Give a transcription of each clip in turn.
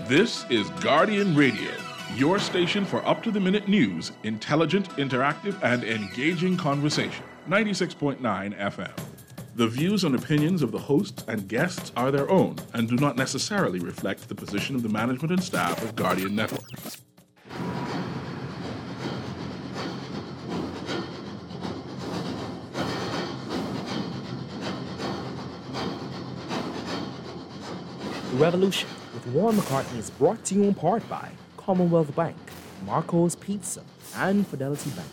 This is Guardian Radio, your station for up-to-the-minute news, intelligent, interactive, and engaging conversation. 96.9 FM. The views and opinions of the hosts and guests are their own and do not necessarily reflect the position of the management and staff of Guardian Network. The Revolution with Warren McCartney is brought to you in part by Commonwealth Bank, Marco's Pizza, and Fidelity Bank.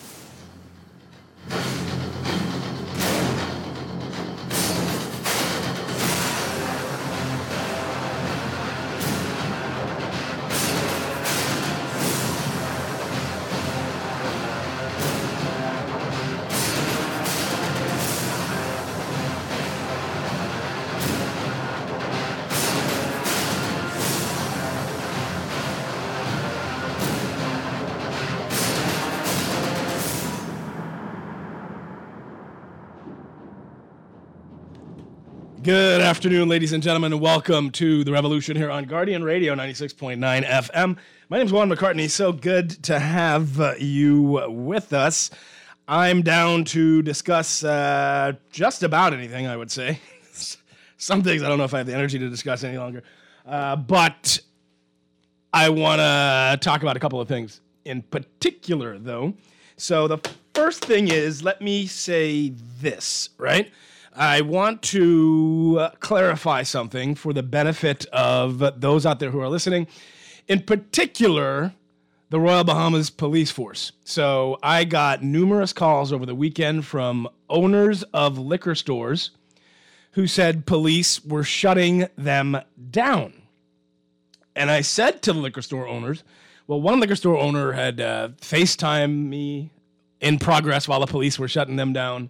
Good afternoon, ladies and gentlemen, and welcome to The Revolution here on Guardian Radio 96.9 FM. My name's Warren McCartney. So good to have you with us. I'm down to discuss just about anything, I would say. Some things I don't know if I have the energy to discuss any longer. But I want to talk about a couple of things in particular, though. So the first thing is, let me say this, right? I want to clarify something for the benefit of those out there who are listening, in particular, the Royal Bahamas Police Force. So I got numerous calls over the weekend from owners of liquor stores who said police were shutting them down. And I said to the liquor store owners, well, one liquor store owner had FaceTimed me in progress while the police were shutting them down.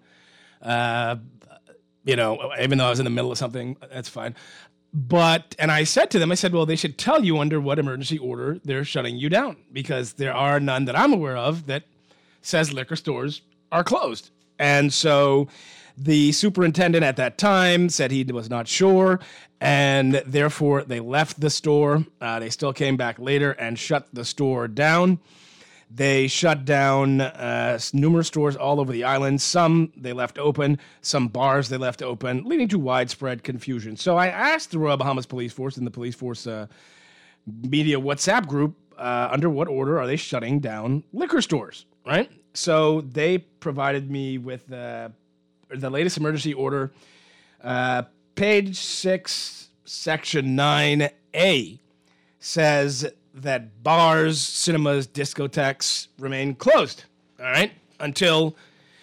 Even though I was in the middle of something, that's fine. And I said to them, well, they should tell you under what emergency order they're shutting you down, because there are none that I'm aware of that says liquor stores are closed. And so the superintendent at that time said he was not sure, and therefore they left the store. They still came back later and shut the store down. They shut down numerous stores all over the island. Some they left open, some bars they left open, leading to widespread confusion. So I asked the Royal Bahamas Police Force and the Police Force media WhatsApp group, under what order are they shutting down liquor stores, right? So they provided me with the latest emergency order. Page 6, Section 9A says that bars, cinemas, discotheques remain closed, all right, until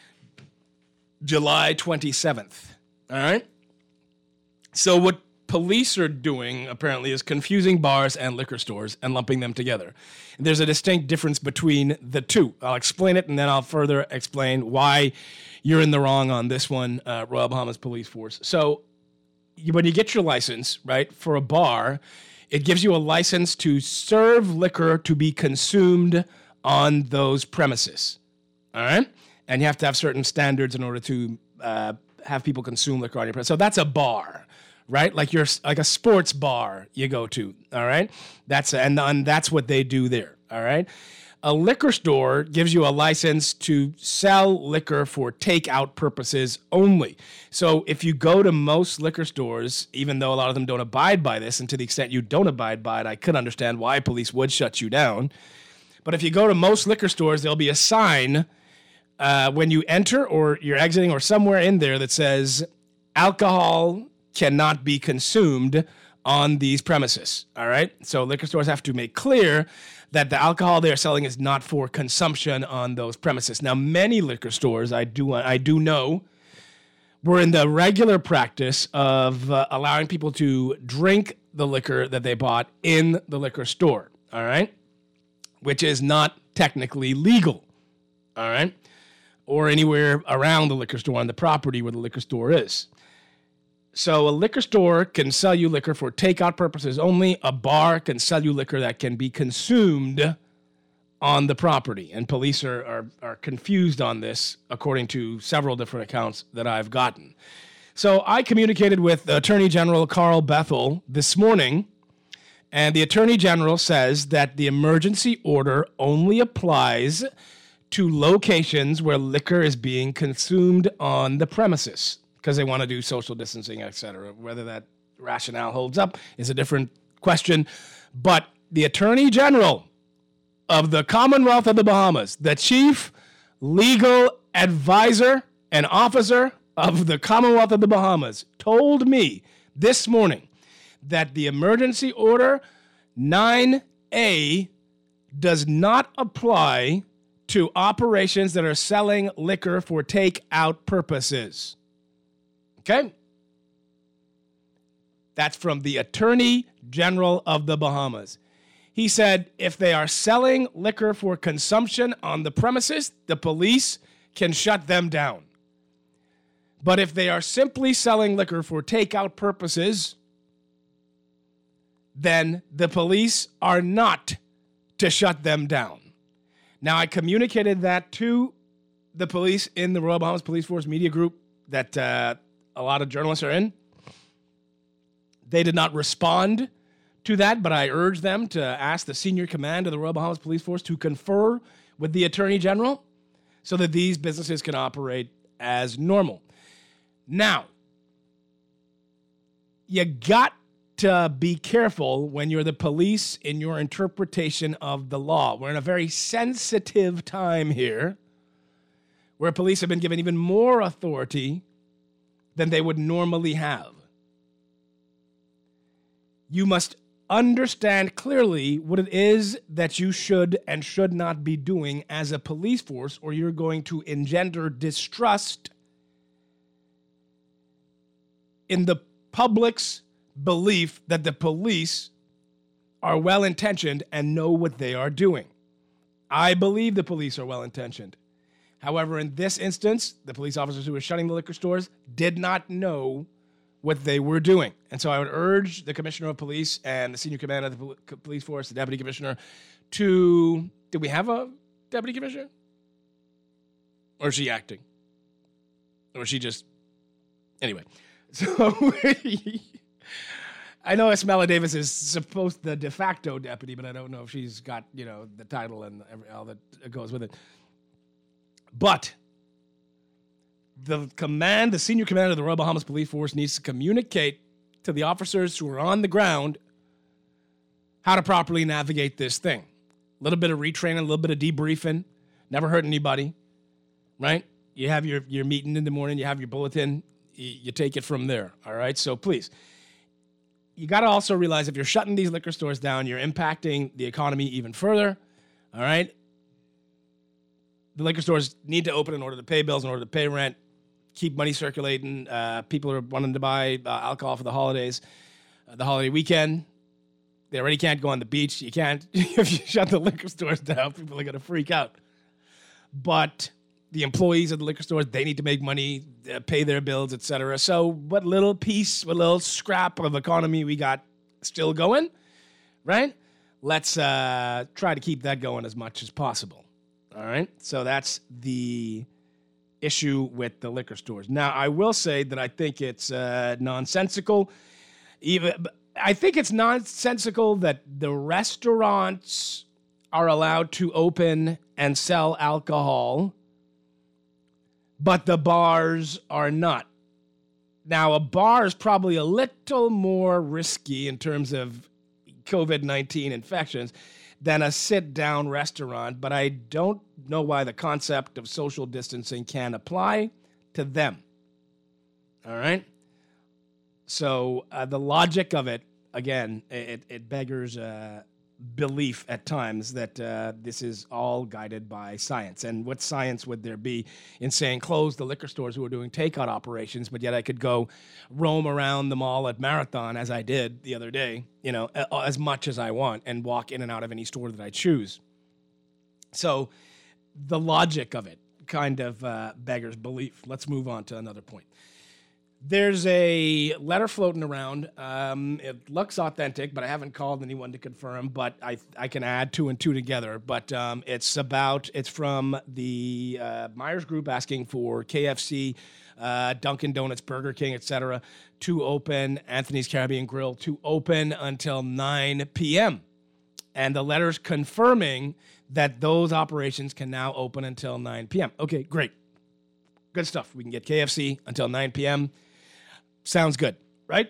July 27th, all right? So what police are doing, apparently, is confusing bars and liquor stores and lumping them together. There's a distinct difference between the two. I'll explain it, and then I'll further explain why you're in the wrong on this one, Royal Bahamas Police Force. So when you get your license, right, for a bar, it gives you a license to serve liquor to be consumed on those premises, all right? And you have to have certain standards in order to have people consume liquor on your premises. So that's a bar, right? Like a sports bar you go to, all right? And that's what they do there, all right? A liquor store gives you a license to sell liquor for takeout purposes only. So if you go to most liquor stores, even though a lot of them don't abide by this, and to the extent you don't abide by it, I could understand why police would shut you down. But if you go to most liquor stores, there'll be a sign when you enter or you're exiting or somewhere in there that says alcohol cannot be consumed on these premises, all right? So liquor stores have to make clear that the alcohol they are selling is not for consumption on those premises. Now, many liquor stores, I do know, were in the regular practice of allowing people to drink the liquor that they bought in the liquor store, all right? Which is not technically legal, all right? Or anywhere around the liquor store on the property where the liquor store is. So a liquor store can sell you liquor for takeout purposes only. A bar can sell you liquor that can be consumed on the property. And police are confused on this, according to several different accounts that I've gotten. So I communicated with Attorney General Carl Bethel this morning And the Attorney General says that the emergency order only applies to locations where liquor is being consumed on the premises because they want to do social distancing, etc. Whether that rationale holds up is a different question. But the Attorney General of the Commonwealth of the Bahamas, the chief legal advisor and officer of the Commonwealth of the Bahamas, told me this morning that the emergency order 9A does not apply to operations that are selling liquor for takeout purposes. Okay? That's from the Attorney General of the Bahamas. He said if they are selling liquor for consumption on the premises, the police can shut them down. But if they are simply selling liquor for takeout purposes, then the police are not to shut them down. Now, I communicated that to the police in the Royal Bahamas Police Force media group that a lot of journalists are in. They did not respond to that, but I urged them to ask the senior command of the Royal Bahamas Police Force to confer with the Attorney General so that these businesses can operate as normal. Now, you got to be careful when you're the police in your interpretation of the law. We're in a very sensitive time here where police have been given even more authority than they would normally have. You must understand clearly what it is that you should and should not be doing as a police force, or you're going to engender distrust in the public's belief that the police are well-intentioned and know what they are doing. I believe the police are well-intentioned. However, in this instance, the police officers who were shutting the liquor stores did not know what they were doing. And so I would urge the Commissioner of Police and the Senior Commander of the Police Force, the Deputy Commissioner, to... Did we have a Deputy Commissioner? Or is she acting? Or is she just... Anyway. So... I know Esmella Davis is supposed the de facto deputy, but I don't know if she's got, the title and all that goes with it. But the senior commander of the Royal Bahamas Police Force needs to communicate to the officers who are on the ground how to properly navigate this thing. A little bit of retraining, a little bit of debriefing. Never hurt anybody, right? You have your meeting in the morning, you have your bulletin, you take it from there, all right? So please, you got to also realize if you're shutting these liquor stores down, you're impacting the economy even further, all right? The liquor stores need to open in order to pay bills, in order to pay rent, keep money circulating. People are wanting to buy alcohol for the holidays, the holiday weekend. They already can't go on the beach. You can't. If you shut the liquor stores down, people are going to freak out. But the employees of the liquor stores, they need to make money, pay their bills, etc. So what little piece, what little scrap of economy we got still going, right? Let's try to keep that going as much as possible. All right? So that's the issue with the liquor stores. Now, I will say that I think it's nonsensical. I think it's nonsensical that the restaurants are allowed to open and sell alcohol, but the bars are not. Now, a bar is probably a little more risky in terms of COVID-19 infections than a sit-down restaurant, but I don't know why the concept of social distancing can apply to them. All right? So the logic of it, again, it beggars belief at times that this is all guided by science. And what science would there be in saying close the liquor stores who are doing takeout operations, but yet I could go roam around the mall at Marathon, as I did the other day, as much as I want, and walk in and out of any store that I choose. So the logic of it kind of beggars belief. Let's move on to another point. There's a letter floating around. It looks authentic, but I haven't called anyone to confirm, but I can add two and two together. But it's from the Myers Group asking for KFC Dunkin' Donuts, Burger King, etc., to open. Anthony's Caribbean Grill to open until 9 p.m. And the letter's confirming that those operations can now open until 9 p.m. Okay, great. Good stuff. We can get KFC until 9 p.m. Sounds good, right?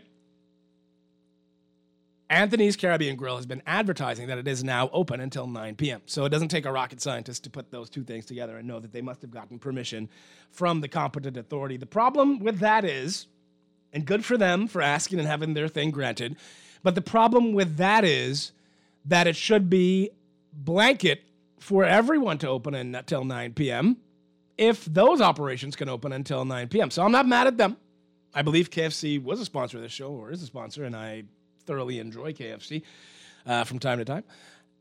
Anthony's Caribbean Grill has been advertising that it is now open until 9 p.m. So it doesn't take a rocket scientist to put those two things together and know that they must have gotten permission from the competent authority. The problem with that is, and good for them for asking and having their thing granted, but the problem with that is that it should be blanket for everyone to open until 9 p.m. if those operations can open until 9 p.m. So I'm not mad at them. I believe KFC was a sponsor of this show, or is a sponsor, and I thoroughly enjoy KFC from time to time.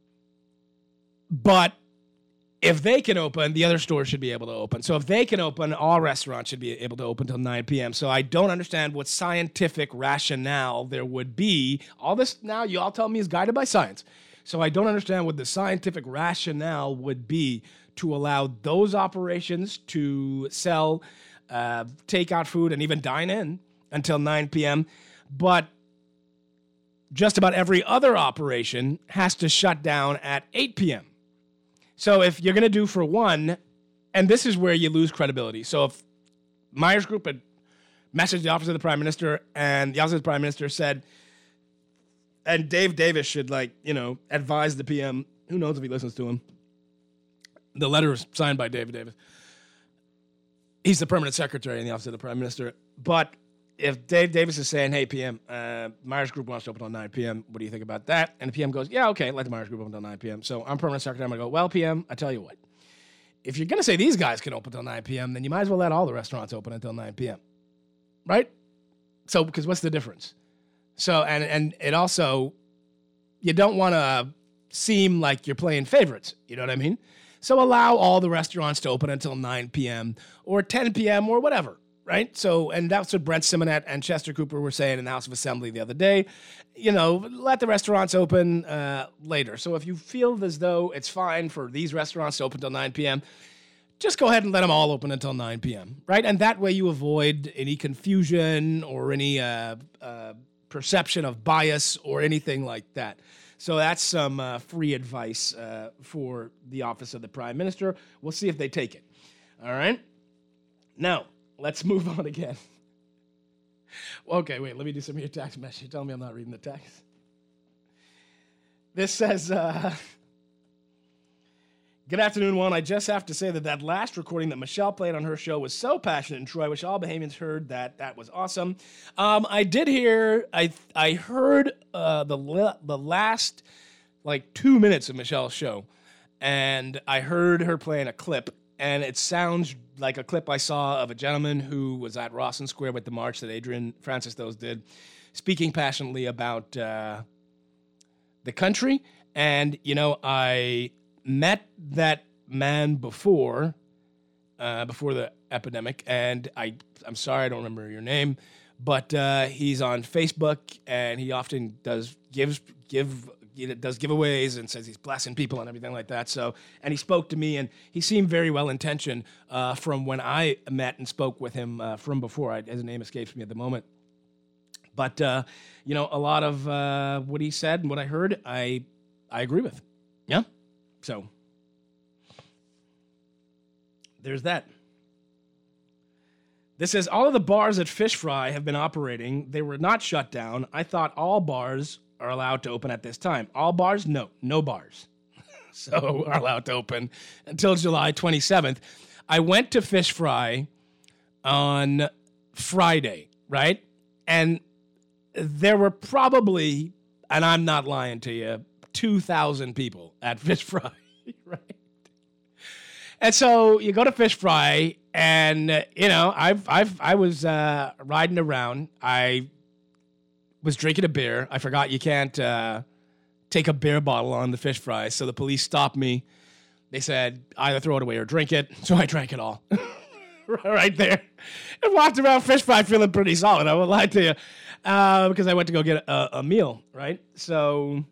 But if they can open, the other stores should be able to open. So if they can open, all restaurants should be able to open until 9 p.m. So I don't understand what scientific rationale there would be. All this now, you all tell me, is guided by science. So I don't understand what the scientific rationale would be to allow those operations to sell takeout food and even dine in until 9 p.m. But just about every other operation has to shut down at 8 p.m. So if you're going to do for one, and this is where you lose credibility. So if Myers Group had messaged the Office of the Prime Minister and the Office of the Prime Minister said, and Dave Davis should, advise the PM, who knows if he listens to him. The letter is signed by David Davis. He's the permanent secretary in the Office of the Prime Minister. But if Dave Davis is saying, hey, PM, Myers Group wants to open until 9 p.m., what do you think about that? And the PM goes, yeah, okay, let the Myers Group open until 9 p.m. So I'm permanent secretary. I'm going to go, well, PM, I tell you what. If you're going to say these guys can open until 9 p.m., then you might as well let all the restaurants open until 9 p.m., right? So, because what's the difference? So, and it also, you don't want to seem like you're playing favorites, you know what I mean? So allow all the restaurants to open until 9 p.m. or 10 p.m. or whatever. Right? So, and that's what Brent Simonet and Chester Cooper were saying in the House of Assembly the other day. Let the restaurants open later. So if you feel as though it's fine for these restaurants to open until 9 p.m., just go ahead and let them all open until 9 p.m., right? And that way you avoid any confusion or any perception of bias or anything like that. So that's some free advice for the Office of the Prime Minister. We'll see if they take it. All right? Now, let's move on again. Okay, wait, let me do some of your text message. Tell me I'm not reading the text. This says, good afternoon, Juan. I just have to say that last recording that Michelle played on her show was so passionate and true. I wish all Bahamians heard that. That was awesome. I did hear, I heard the last 2 minutes of Michelle's show, and I heard her playing a clip. And it sounds like a clip I saw of a gentleman who was at Rawson Square with the march that Adrian Francis Those did, speaking passionately about the country. And, I met that man before the epidemic, and I'm sorry I don't remember your name, but he's on Facebook, and he often does does giveaways and says he's blessing people and everything like that. So, and he spoke to me, and he seemed very well-intentioned from when I met and spoke with him from before. His name escapes me at the moment. But, a lot of what he said and what I heard, I agree with. Yeah? So, there's that. This says, all of the bars at Fish Fry have been operating. They were not shut down. I thought all bars are allowed to open at this time. All bars? No bars. So are allowed to open until July 27th. I went to Fish Fry on Friday, right? And there were probably, and I'm not lying to you, 2,000 people at Fish Fry, right? And so you go to Fish Fry, and I was riding around. I was drinking a beer. I forgot you can't take a beer bottle on the Fish Fry, so the police stopped me. They said either throw it away or drink it, so I drank it all right there, and walked around Fish Fry feeling pretty solid. I won't lie to you, because I went to go get a meal, right? So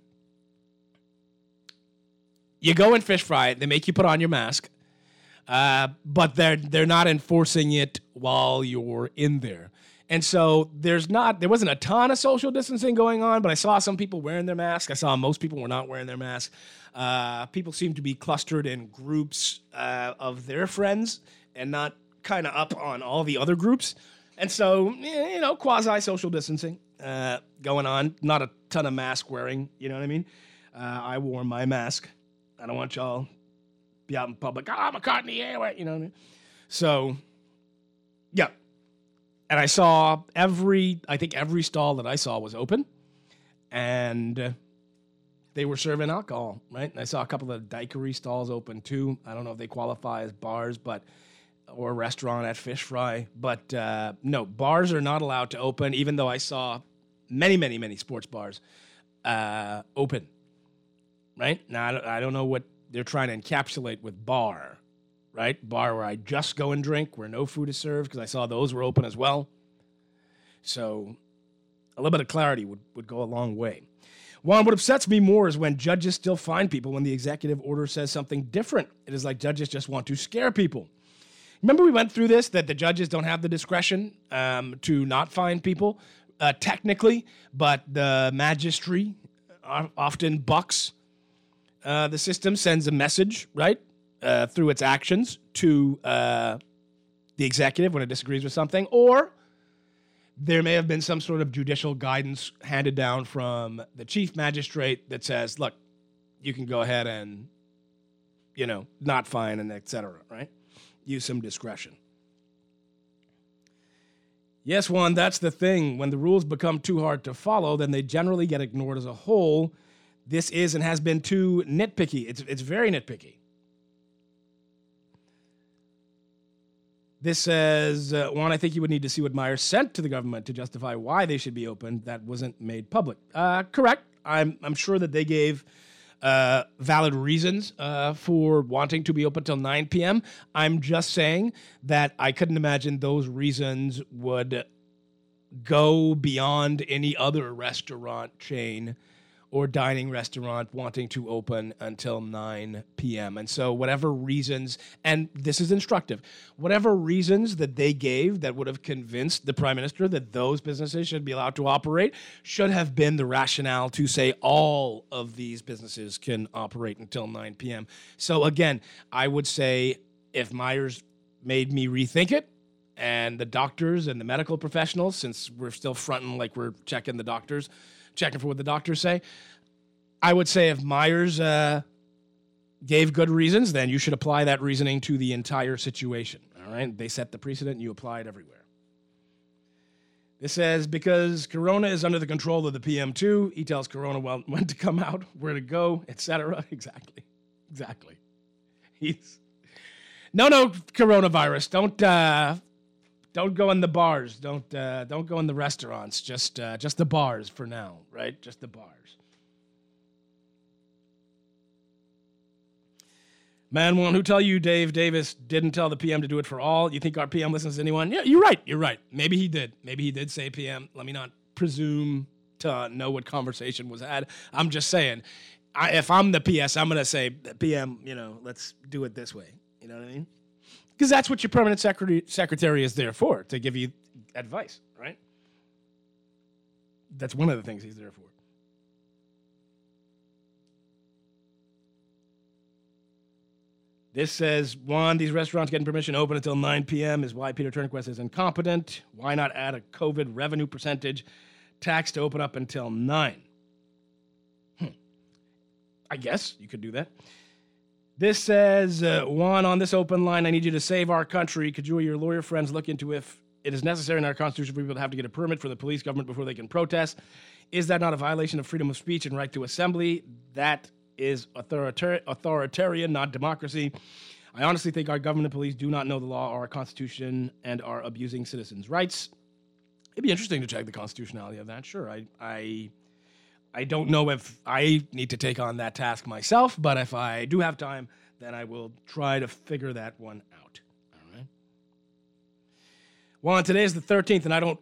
you go in Fish Fry. They make you put on your mask. But they're not enforcing it while you're in there. And so there wasn't a ton of social distancing going on, but I saw some people wearing their masks. I saw most people were not wearing their masks. People seemed to be clustered in groups of their friends and not kind of up on all the other groups. And so, quasi-social distancing going on. Not a ton of mask wearing, you know what I mean? I wore my mask. I don't want y'all be out in public. I'm caught in the air, you know what I mean? So, yeah. And I saw every stall that I saw was open. And they were serving alcohol, right? And I saw a couple of daiquiri stalls open too. I don't know if they qualify as bars, or a restaurant at Fish Fry. But no, bars are not allowed to open, even though I saw many, many, many sports bars open, right? Now, I don't know what they're trying to encapsulate with bar, right? Bar where I just go and drink, where no food is served, because I saw those were open as well. So a little bit of clarity would go a long way. Juan, what upsets me more is when judges still fine people when the executive order says something different. It is like judges just want to scare people. Remember we went through this, that the judges don't have the discretion to not fine people, technically, but the magistracy often bucks the system, sends a message, right, through its actions to the executive when it disagrees with something, or there may have been some sort of judicial guidance handed down from the chief magistrate that says, look, you can go ahead and, not fine and et cetera, right? Use some discretion. Yes, Juan, that's the thing. When the rules become too hard to follow, then they generally get ignored as a whole. This is and has been too nitpicky. It's very nitpicky. This says, Juan, I think you would need to see what Myers sent to the government to justify why they should be open. That wasn't made public. Correct. I'm sure that they gave valid reasons for wanting to be open till 9 p.m. I'm just saying that I couldn't imagine those reasons would go beyond any other restaurant chain or dining restaurant wanting to open until 9 p.m. And so whatever reasons, and this is instructive, whatever reasons that they gave that would have convinced the Prime Minister that those businesses should be allowed to operate should have been the rationale to say all of these businesses can operate until 9 p.m. So again, I would say if Myers made me rethink it, and the doctors and the medical professionals, since we're still fronting like we're checking for what the doctors say, I would say if Myers gave good reasons, then you should apply that reasoning to the entire situation. All right? They set the precedent, and you apply it everywhere. This says, because Corona is under the control of the PM2, he tells Corona when to come out, where to go, etc. Exactly. No, coronavirus. Don't go in the bars. Don't go in the restaurants. Just the bars for now, right? Just the bars. Man, won't who tell you Dave Davis didn't tell the PM to do it for all? You think our PM listens to anyone? Yeah, you're right. Maybe he did. Maybe he did say PM. Let me not presume to know what conversation was had. I'm just saying, if I'm the PS, I'm going to say, PM, let's do it this way. You know what I mean? Because that's what your permanent secretary is there for, to give you advice, right? That's one of the things he's there for. This says, Juan, these restaurants getting permission to open until 9 p.m. is why Peter Turnquist is incompetent. Why not add a COVID revenue percentage tax to open up until 9? I guess you could do that. This says, Juan, on this open line, I need you to save our country. Could you or your lawyer friends look into if it is necessary in our Constitution for people to have to get a permit from the police government before they can protest? Is that not a violation of freedom of speech and right to assembly? That is authoritarian, not democracy. I honestly think our government and police do not know the law or our Constitution and are abusing citizens' rights. It'd be interesting to check the constitutionality of that. Sure, I don't know if I need to take on that task myself, but if I do have time, then I will try to figure that one out. All right. Well, today is the 13th, and I don't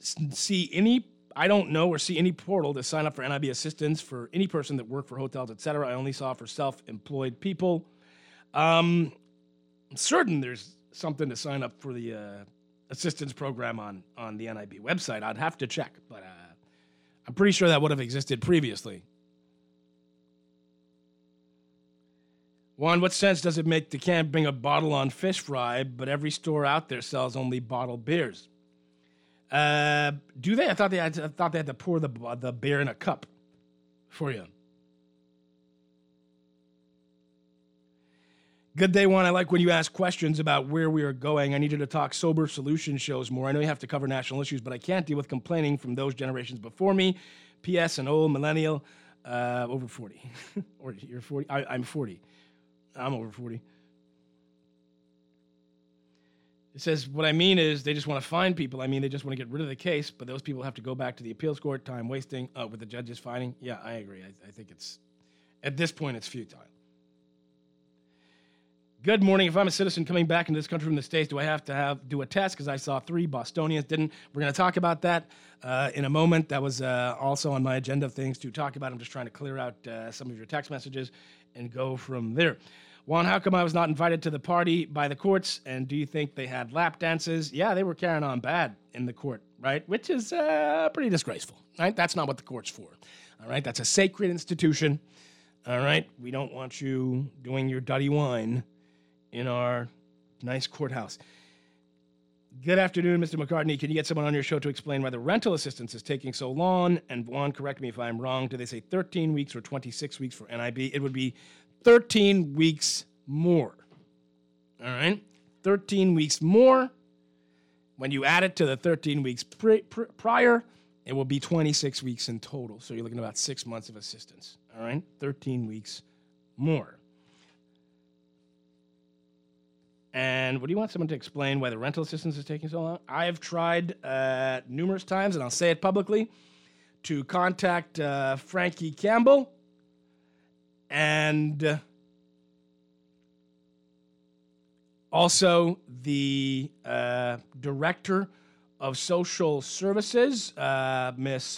know or see any portal to sign up for NIB assistance for any person that work for hotels, etc. I only saw for self-employed people. I'm certain there's something to sign up for the assistance program on the NIB website. I'd have to check, but I'm pretty sure that would have existed previously. Juan, what sense does it make they can't bring a bottle on fish fry, but every store out there sells only bottled beers? Do they? I thought they had to pour the beer in a cup for you. Good day, Juan. I like when you ask questions about where we are going. I need you to talk sober solution shows more. I know you have to cover national issues, but I can't deal with complaining from those generations before me. P.S. An old millennial, over 40. Or you're 40? I'm 40. I'm over 40. It says, what I mean is they just want to find people. I mean, they just want to get rid of the case, but those people have to go back to the appeals court, time wasting, with the judges fining. Yeah, I agree. I think at this point, it's futile. Good morning. If I'm a citizen coming back into this country from the States, do I have to do a test? Because I saw 3 Bostonians didn't. We're going to talk about that in a moment. That was also on my agenda of things to talk about. I'm just trying to clear out some of your text messages and go from there. Juan, how come I was not invited to the party by the courts? And do you think they had lap dances? Yeah, they were carrying on bad in the court, right? Which is pretty disgraceful, right? That's not what the court's for, all right? That's a sacred institution, all right? We don't want you doing your dirty wine in our nice courthouse. Good afternoon, Mr. McCartney. Can you get someone on your show to explain why the rental assistance is taking so long? And Juan, correct me if I'm wrong. Do they say 13 weeks or 26 weeks for NIB? It would be 13 weeks more. All right? 13 weeks more. When you add it to the 13 weeks prior, it will be 26 weeks in total. So you're looking at about 6 months of assistance. All right? 13 weeks more. And what do you want someone to explain why the rental assistance is taking so long? I have tried numerous times, and I'll say it publicly, to contact Frankie Campbell and also the Director of Social Services, Miss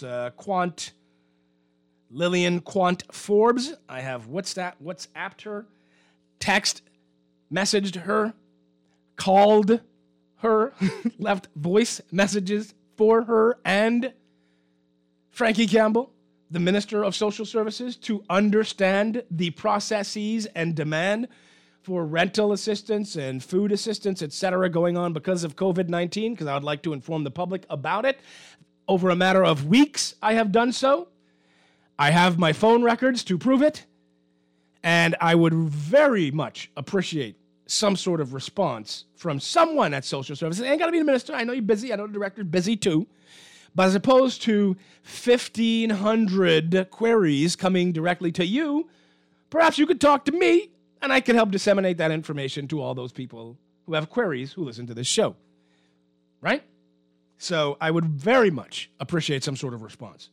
Lillian Quant Forbes. I have WhatsApped her, text messaged her, called her, left voice messages for her and Frankie Campbell, the Minister of Social Services, to understand the processes and demand for rental assistance and food assistance, et cetera, going on because of COVID-19, because I would like to inform the public about it. Over a matter of weeks, I have done so. I have my phone records to prove it, and I would very much appreciate some sort of response from someone at Social Services. It ain't got to be the minister. I know you're busy. I know the director's busy too. But as opposed to 1,500 queries coming directly to you, perhaps you could talk to me, and I could help disseminate that information to all those people who have queries who listen to this show. Right? So I would very much appreciate some sort of response.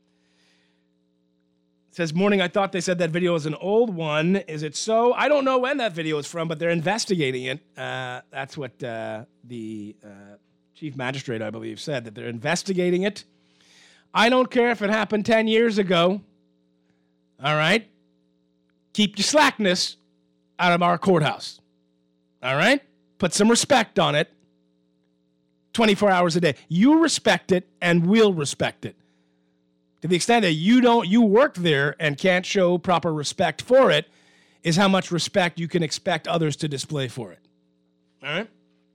It says, morning, I thought they said that video was an old one. Is it so? I don't know when that video is from, but they're investigating it. That's what the chief magistrate, I believe, said, that they're investigating it. I don't care if it happened 10 years ago. All right? Keep your slackness out of our courthouse. All right? Put some respect on it. 24 hours a day. You respect it, and we'll respect it. To the extent that you work there and can't show proper respect for it, is how much respect you can expect others to display for it. All right?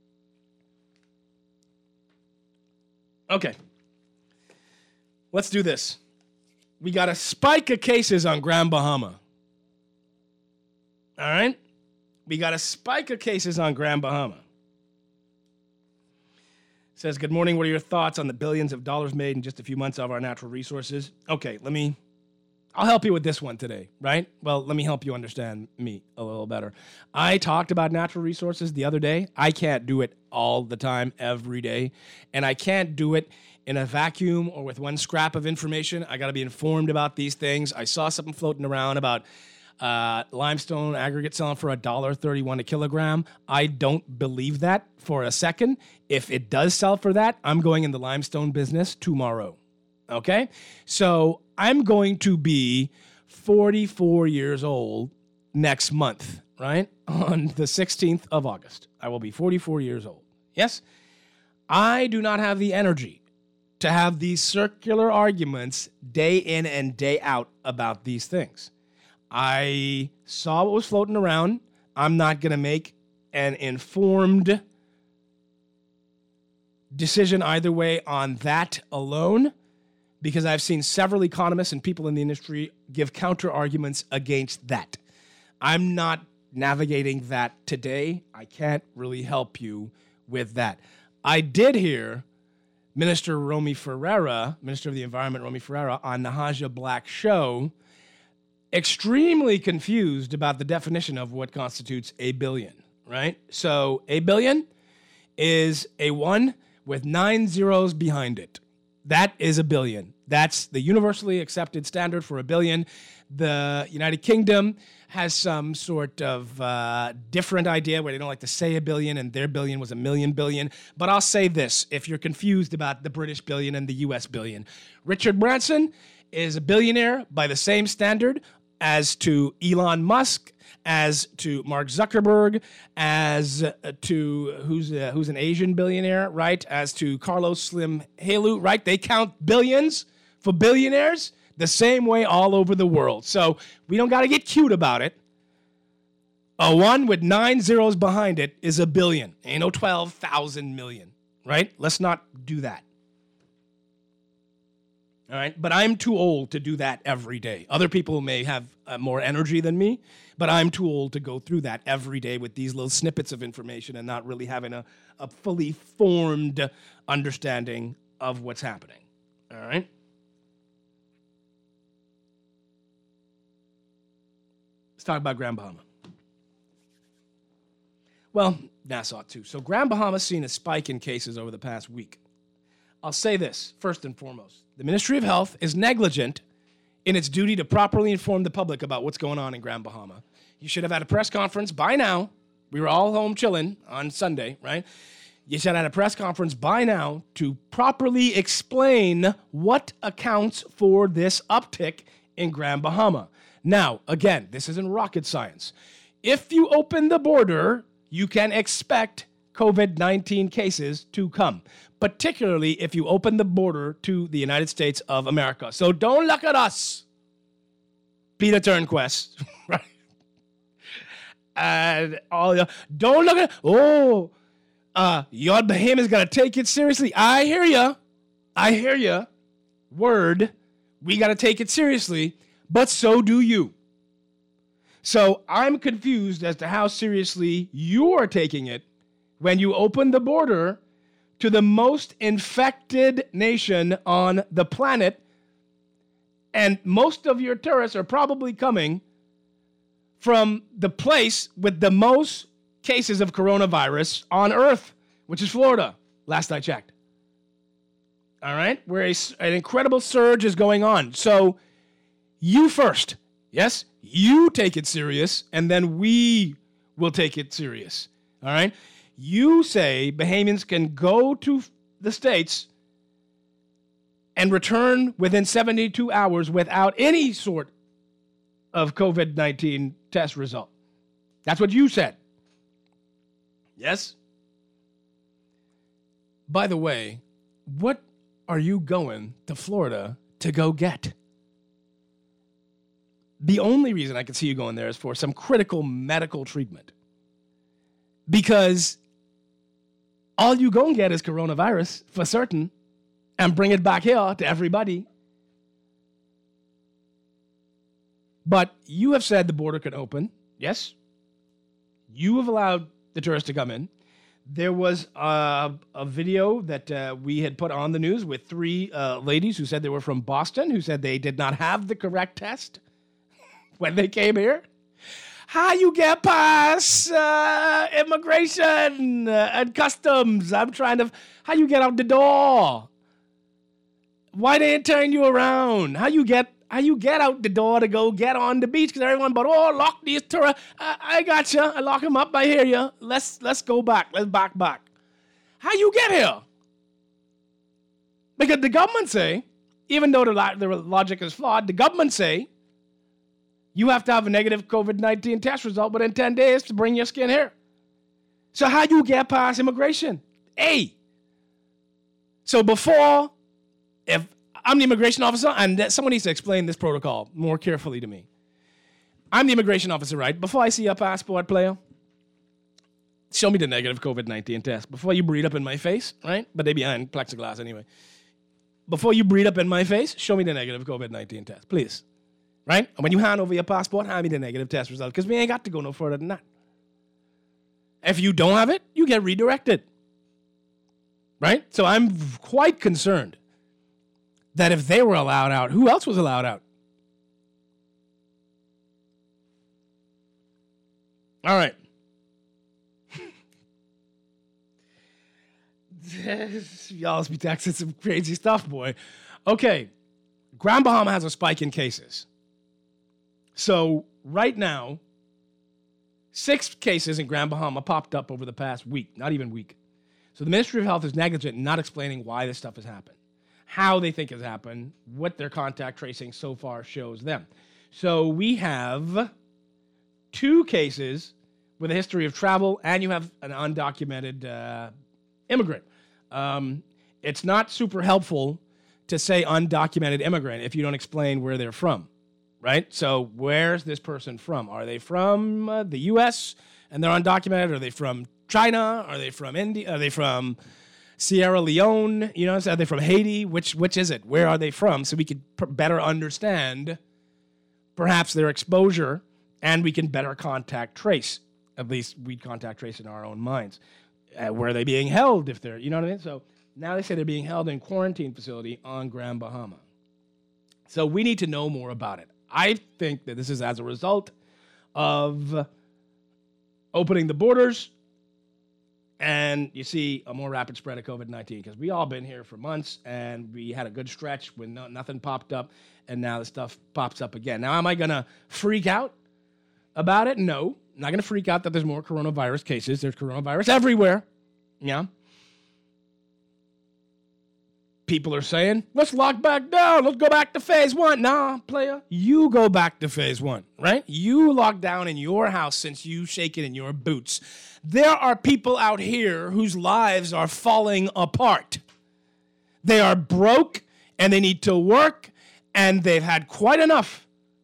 Okay. Let's do this. We got a spike of cases on Grand Bahama. All right? We got a spike of cases on Grand Bahama. Says, good morning. What are your thoughts on the billions of dollars made in just a few months of our natural resources? Okay, I'll help you with this one today, right? Well, let me help you understand me a little better. I talked about natural resources the other day. I can't do it all the time, every day. And I can't do it in a vacuum or with one scrap of information. I got to be informed about these things. I saw something floating around about limestone aggregate selling for $1.31 a kilogram. I don't believe that for a second. If it does sell for that, I'm going in the limestone business tomorrow. Okay? So I'm going to be 44 years old next month, right? On the 16th of August. I will be 44 years old. Yes? I do not have the energy to have these circular arguments day in and day out about these things. I saw what was floating around. I'm not going to make an informed decision either way on that alone, because I've seen several economists and people in the industry give counter arguments against that. I'm not navigating that today. I can't really help you with that. I did hear Minister Romy Ferreira, Minister of the Environment Romy Ferreira, on Nahaja Black show, extremely confused about the definition of what constitutes a billion, right? So a billion is a 1 with 9 zeros behind it. That is a billion. That's the universally accepted standard for a billion. The United Kingdom has some sort of different idea where they don't like to say a billion, and their billion was a million billion. But I'll say this, if you're confused about the British billion and the US billion. Richard Branson is a billionaire by the same standard as to Elon Musk, as to Mark Zuckerberg, as to who's an Asian billionaire, right? As to Carlos Slim Helú, right? They count billions for billionaires the same way all over the world. So we don't got to get cute about it. A 1 with 9 zeros behind it is a billion. Ain't no 12,000 million, right? Let's not do that. All right, but I'm too old to do that every day. Other people may have more energy than me, but I'm too old to go through that every day with these little snippets of information and not really having a fully formed understanding of what's happening. All right? Let's talk about Grand Bahama. Well, Nassau too. So Grand Bahama's seen a spike in cases over the past week. I'll say this, first and foremost. The Ministry of Health is negligent in its duty to properly inform the public about what's going on in Grand Bahama. You should have had a press conference by now. We were all home chilling on Sunday, right? You should have had a press conference by now to properly explain what accounts for this uptick in Grand Bahama. Now, again, this isn't rocket science. If you open the border, you can expect COVID-19 cases to come, particularly if you open the border to the United States of America. So don't look at us, Peter Turnquest, right? And don't look at, your Bahamians got to take it seriously. I hear you. Word, we got to take it seriously, but so do you. So I'm confused as to how seriously you are taking it when you open the border to the most infected nation on the planet, and most of your tourists are probably coming from the place with the most cases of coronavirus on Earth, which is Florida, last I checked. All right? Where an incredible surge is going on. So you first, yes? You take it serious, and then we will take it serious. All right? You say Bahamians can go to the States and return within 72 hours without any sort of COVID-19 test result. That's what you said. Yes? By the way, what are you going to Florida to go get? The only reason I can see you going there is for some critical medical treatment. Because all you gonna get is coronavirus for certain, and bring it back here to everybody. But you have said the border could open. Yes. You have allowed the tourists to come in. There was a video that we had put on the news with 3 ladies who said they were from Boston, who said they did not have the correct test when they came here. How you get past immigration and customs? How you get out the door? Why they ain't turn you around? How you get out the door to go get on the beach? Because everyone but, lock these tourists. I got you. I lock them up. I hear you. Let's go back. Let's back. How you get here? Because the government say, even though the logic is flawed, the government say, you have to have a negative COVID-19 test result within 10 days to bring your skin here. So how you get past immigration? A, So before, if I'm the immigration officer, and someone needs to explain this protocol more carefully to me. I'm the immigration officer, right? Before I see your passport, player, show me the negative COVID-19 test. Before you breathe up in my face, right? But they behind plexiglass anyway. Before you breathe up in my face, show me the negative COVID-19 test, please. Right? And when you hand over your passport, hand me the negative test result, because we ain't got to go no further than that. If you don't have it, you get redirected. Right? So I'm quite concerned that if they were allowed out, who else was allowed out? All right. Y'all be texting some crazy stuff, boy. Okay. Grand Bahama has a spike in cases. So right now, 6 cases in Grand Bahama popped up over the past week, not even week. So the Ministry of Health is negligent in not explaining why this stuff has happened, how they think it's happened, what their contact tracing so far shows them. So we have 2 cases with a history of travel, and you have an undocumented immigrant. It's not super helpful to say undocumented immigrant if you don't explain where they're from, right? So where's this person from? Are they from the U.S. and they're undocumented? Are they from China? Are they from India? Are they from Sierra Leone? You know, are they from Haiti? Which is it? Where are they from? So we could better understand perhaps their exposure, and we can better contact trace. At least we'd contact trace in our own minds. Where are they being held if they're, you know what I mean? So now they say they're being held in quarantine facility on Grand Bahama. So we need to know more about it. I think that this is as a result of opening the borders, and you see a more rapid spread of COVID-19, because we all been here for months, and we had a good stretch when nothing popped up, and now the stuff pops up again. Now, am I going to freak out about it? No. I'm not going to freak out that there's more coronavirus cases. There's coronavirus everywhere. Yeah. People are saying, let's lock back down. Let's go back to phase 1. Nah, player. You go back to phase 1, right? You lock down in your house since you shake it in your boots. There are people out here whose lives are falling apart. They are broke, and they need to work, and they've had quite enough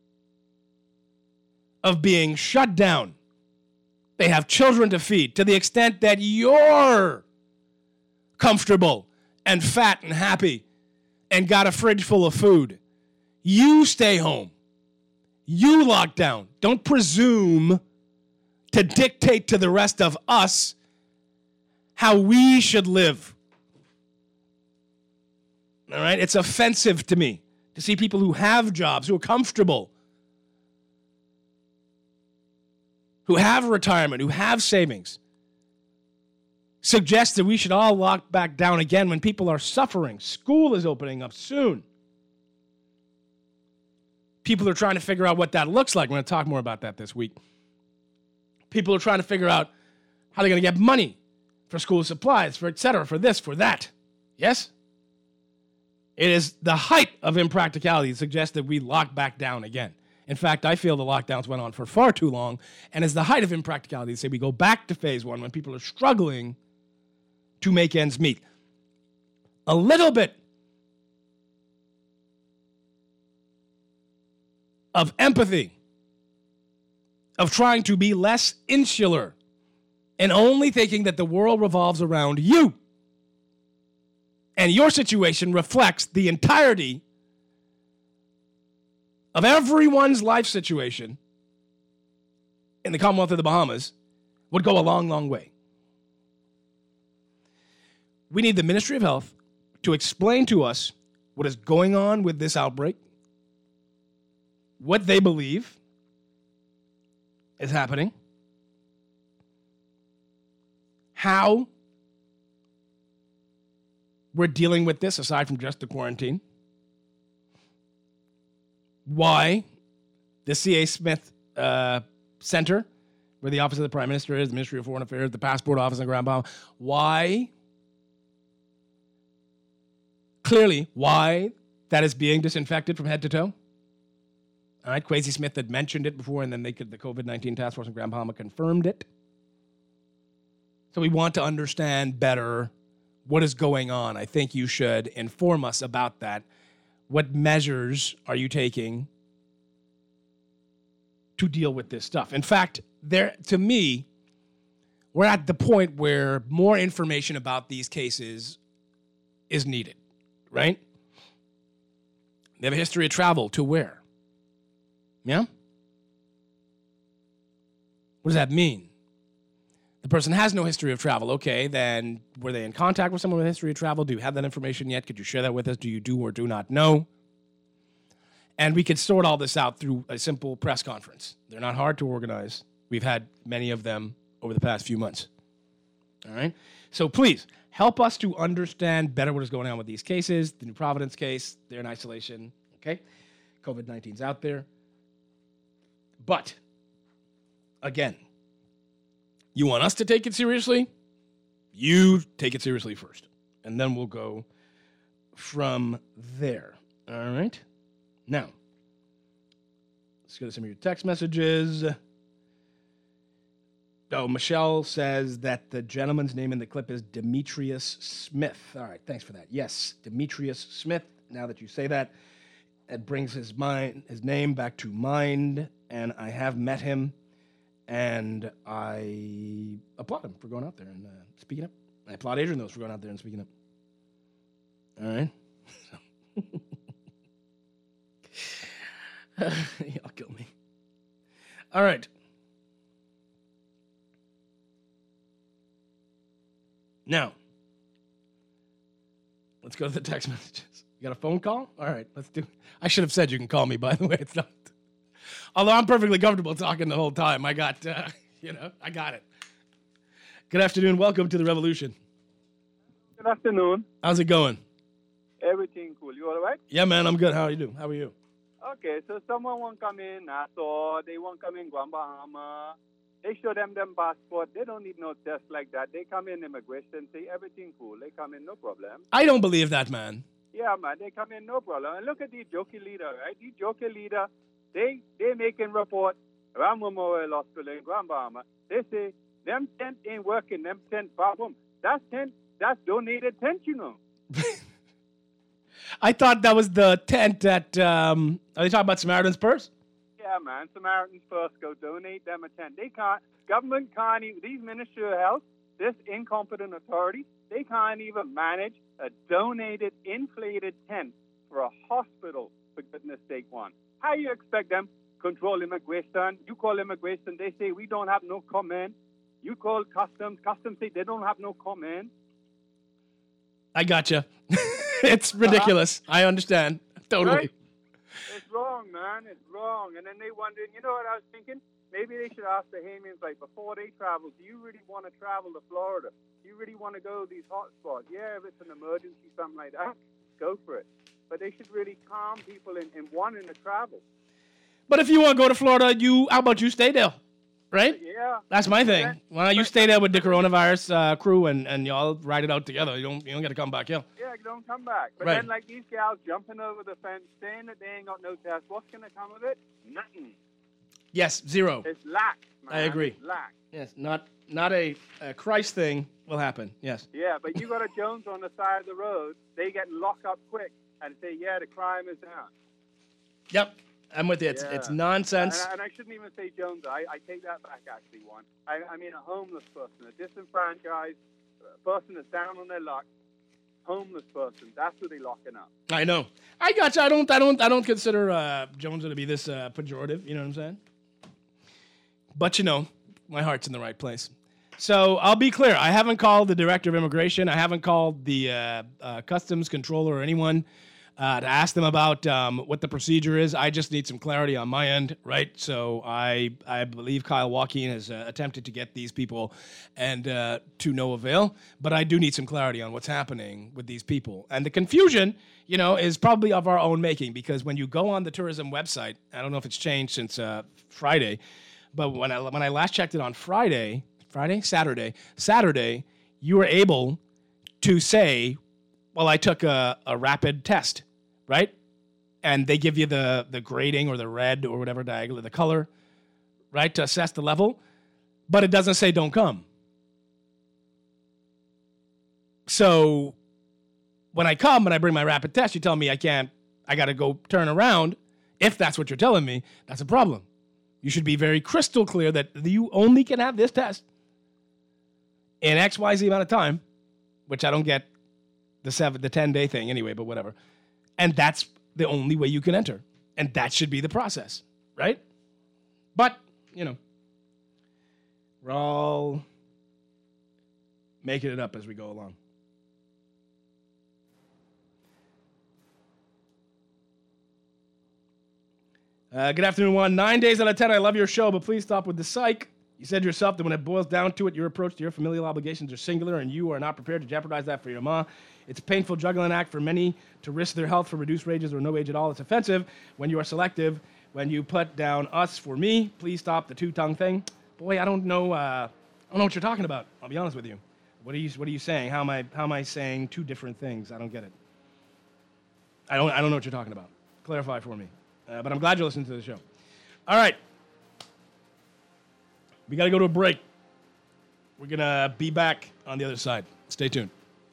of being shut down. They have children to feed, to the extent that you're comfortable and fat and happy and got a fridge full of food. You stay home. You lock down. Don't presume to dictate to the rest of us how we should live. All right? It's offensive to me to see people who have jobs, who are comfortable, who have retirement, who have savings, suggest that we should all lock back down again when people are suffering. School is opening up soon. People are trying to figure out what that looks like. We're going to talk more about that this week. People are trying to figure out how they're going to get money for school supplies, for et cetera, for this, for that. Yes? It is the height of impracticality to suggest that we lock back down again. In fact, I feel the lockdowns went on for far too long, and it's the height of impracticality to say we go back to phase 1 when people are struggling to make ends meet. A little bit of empathy, of trying to be less insular, and only thinking that the world revolves around you. And your situation reflects the entirety of everyone's life situation in the Commonwealth of the Bahamas would go a long, long way. We need the Ministry of Health to explain to us what is going on with this outbreak, what they believe is happening, how we're dealing with this aside from just the quarantine, why the C.A. Smith Center, where the Office of the Prime Minister is, the Ministry of Foreign Affairs, the Passport Office in Grand Bahama, why that is being disinfected from head to toe. All right, Kwesi Smith had mentioned it before, and then the COVID-19 task force in Grand Bahama confirmed it. So we want to understand better what is going on, I think you should inform us about that. What measures are you taking to deal with this stuff? In fact, to me, we're at the point where more information about these cases is needed, right? They have a history of travel to where? Yeah? What does that mean? The person has no history of travel. Okay, then were they in contact with someone with a history of travel? Do you have that information yet? Could you share that with us? Do you do or do not know? And we could sort all this out through a simple press conference. They're not hard to organize. We've had many of them over the past few months. All right? So please, help us to understand better what is going on with these cases. The New Providence case, they're in isolation. Okay? COVID-19's out there. But, again, you want us to take it seriously? You take it seriously first. And then we'll go from there. All right? Now, let's go to some of your text messages. Oh, Michelle says that the gentleman's name in the clip is Demetrius Smith. All right, thanks for that. Yes, Demetrius Smith. Now that you say that, it brings his name back to mind, and I have met him. And I applaud him for going out there and speaking up. I applaud Adrian, though, for going out there and speaking up. All right? Y'all kill me. All right. Now, let's go to the text messages. You got a phone call? All right, let's do it. I should have said you can call me, by the way. It's not. Although I'm perfectly comfortable talking the whole time. I got, I got it. Good afternoon. Welcome to the Revolution. Good afternoon. How's it going? Everything cool. You all right? Yeah, man, I'm good. How are you doing? How are you? Okay, so someone won't come in Nassau. They won't come in Grand Bahama. They show them passport. They don't need no test like that. They come in immigration, say everything cool. They come in, no problem. I don't believe that, man. Yeah, man, they come in, no problem. And look at the jokey leader, right? The jokey leader, they making report, Ram Memorial Hospital in Grand Bahama. They say, them tent ain't working, them tent problem. That's donated tent, you know. I thought that was the tent at, are they talking about Samaritan's Purse? Yeah, man, Samaritan's Purse, go donate them a tent. They can't, government can't even, these Ministry of Health, this incompetent authority, they can't even manage a donated, inflated tent for a hospital, for goodness sake, one. How you expect them control immigration? You call immigration, they say we don't have no comment. You call customs say they don't have no comment. I gotcha. It's ridiculous. I understand. Totally. Right? It's wrong, man. It's wrong. And then they wondering, you know what I was thinking? Maybe they should ask the Bahamians, like, before they travel, do you really want to travel to Florida? Do you really want to go to these hot spots? Yeah, if it's an emergency, something like that, go for it. But they should really calm people in wanting to travel. But if you want to go to Florida, how about you stay there? Right? Yeah. That's my thing. Why don't you stay there with the coronavirus crew and y'all ride it out together? You don't get to come back here. Yeah, don't come back. But right. Then, like, these gals jumping over the fence, saying that they ain't got no test. What's going to come of it? Nothing. Yes, zero. It's lack, man. I agree. It's lack. Yes, not a Christ thing will happen. Yes. Yeah, but you got a Jones on the side of the road. They get locked up quick and say, yeah, the crime is down. Yep. I'm with you. It's nonsense. And I shouldn't even say Jones. I take that back, actually, one. I mean a homeless person, a disenfranchised person that's down on their luck, homeless person. That's who they're locking up. I know. I got you. I don't consider Jones to be this pejorative. You know what I'm saying? But, my heart's in the right place. So I'll be clear. I haven't called the director of immigration. I haven't called the customs controller or anyone to ask them about what the procedure is. I just need some clarity on my end, right? So I believe Kyle Joaquin has attempted to get these people and to no avail. But I do need some clarity on what's happening with these people. And the confusion, is probably of our own making, because when you go on the tourism website, I don't know if it's changed since Friday, but when I last checked it on Saturday, you were able to say, well, I took a rapid test, right? And they give you the grading or the red or whatever diagonal, the color, right, to assess the level. But it doesn't say don't come. So when I come and I bring my rapid test, you tell me I got to go turn around. If that's what you're telling me, that's a problem. You should be very crystal clear that you only can have this test in XYZ amount of time, which I don't get the 10-day thing anyway, but whatever. And that's the only way you can enter. And that should be the process, right? But, we're all making it up as we go along. Good afternoon, Juan. 9 days out of 10, I love your show, but please stop with the psych. You said yourself that when it boils down to it, your approach to your familial obligations are singular, and you are not prepared to jeopardize that for your ma. It's a painful juggling act for many to risk their health for reduced wages or no wage at all. It's offensive when you are selective. When you put down us for me, please stop the two-tongue thing. Boy, I don't know what you're talking about. I'll be honest with you. What are you saying? How am I saying two different things? I don't get it. I don't know what you're talking about. Clarify for me. But I'm glad you're listening to the show. All right. We got to go to a break. We're going to be back on the other side. Stay tuned.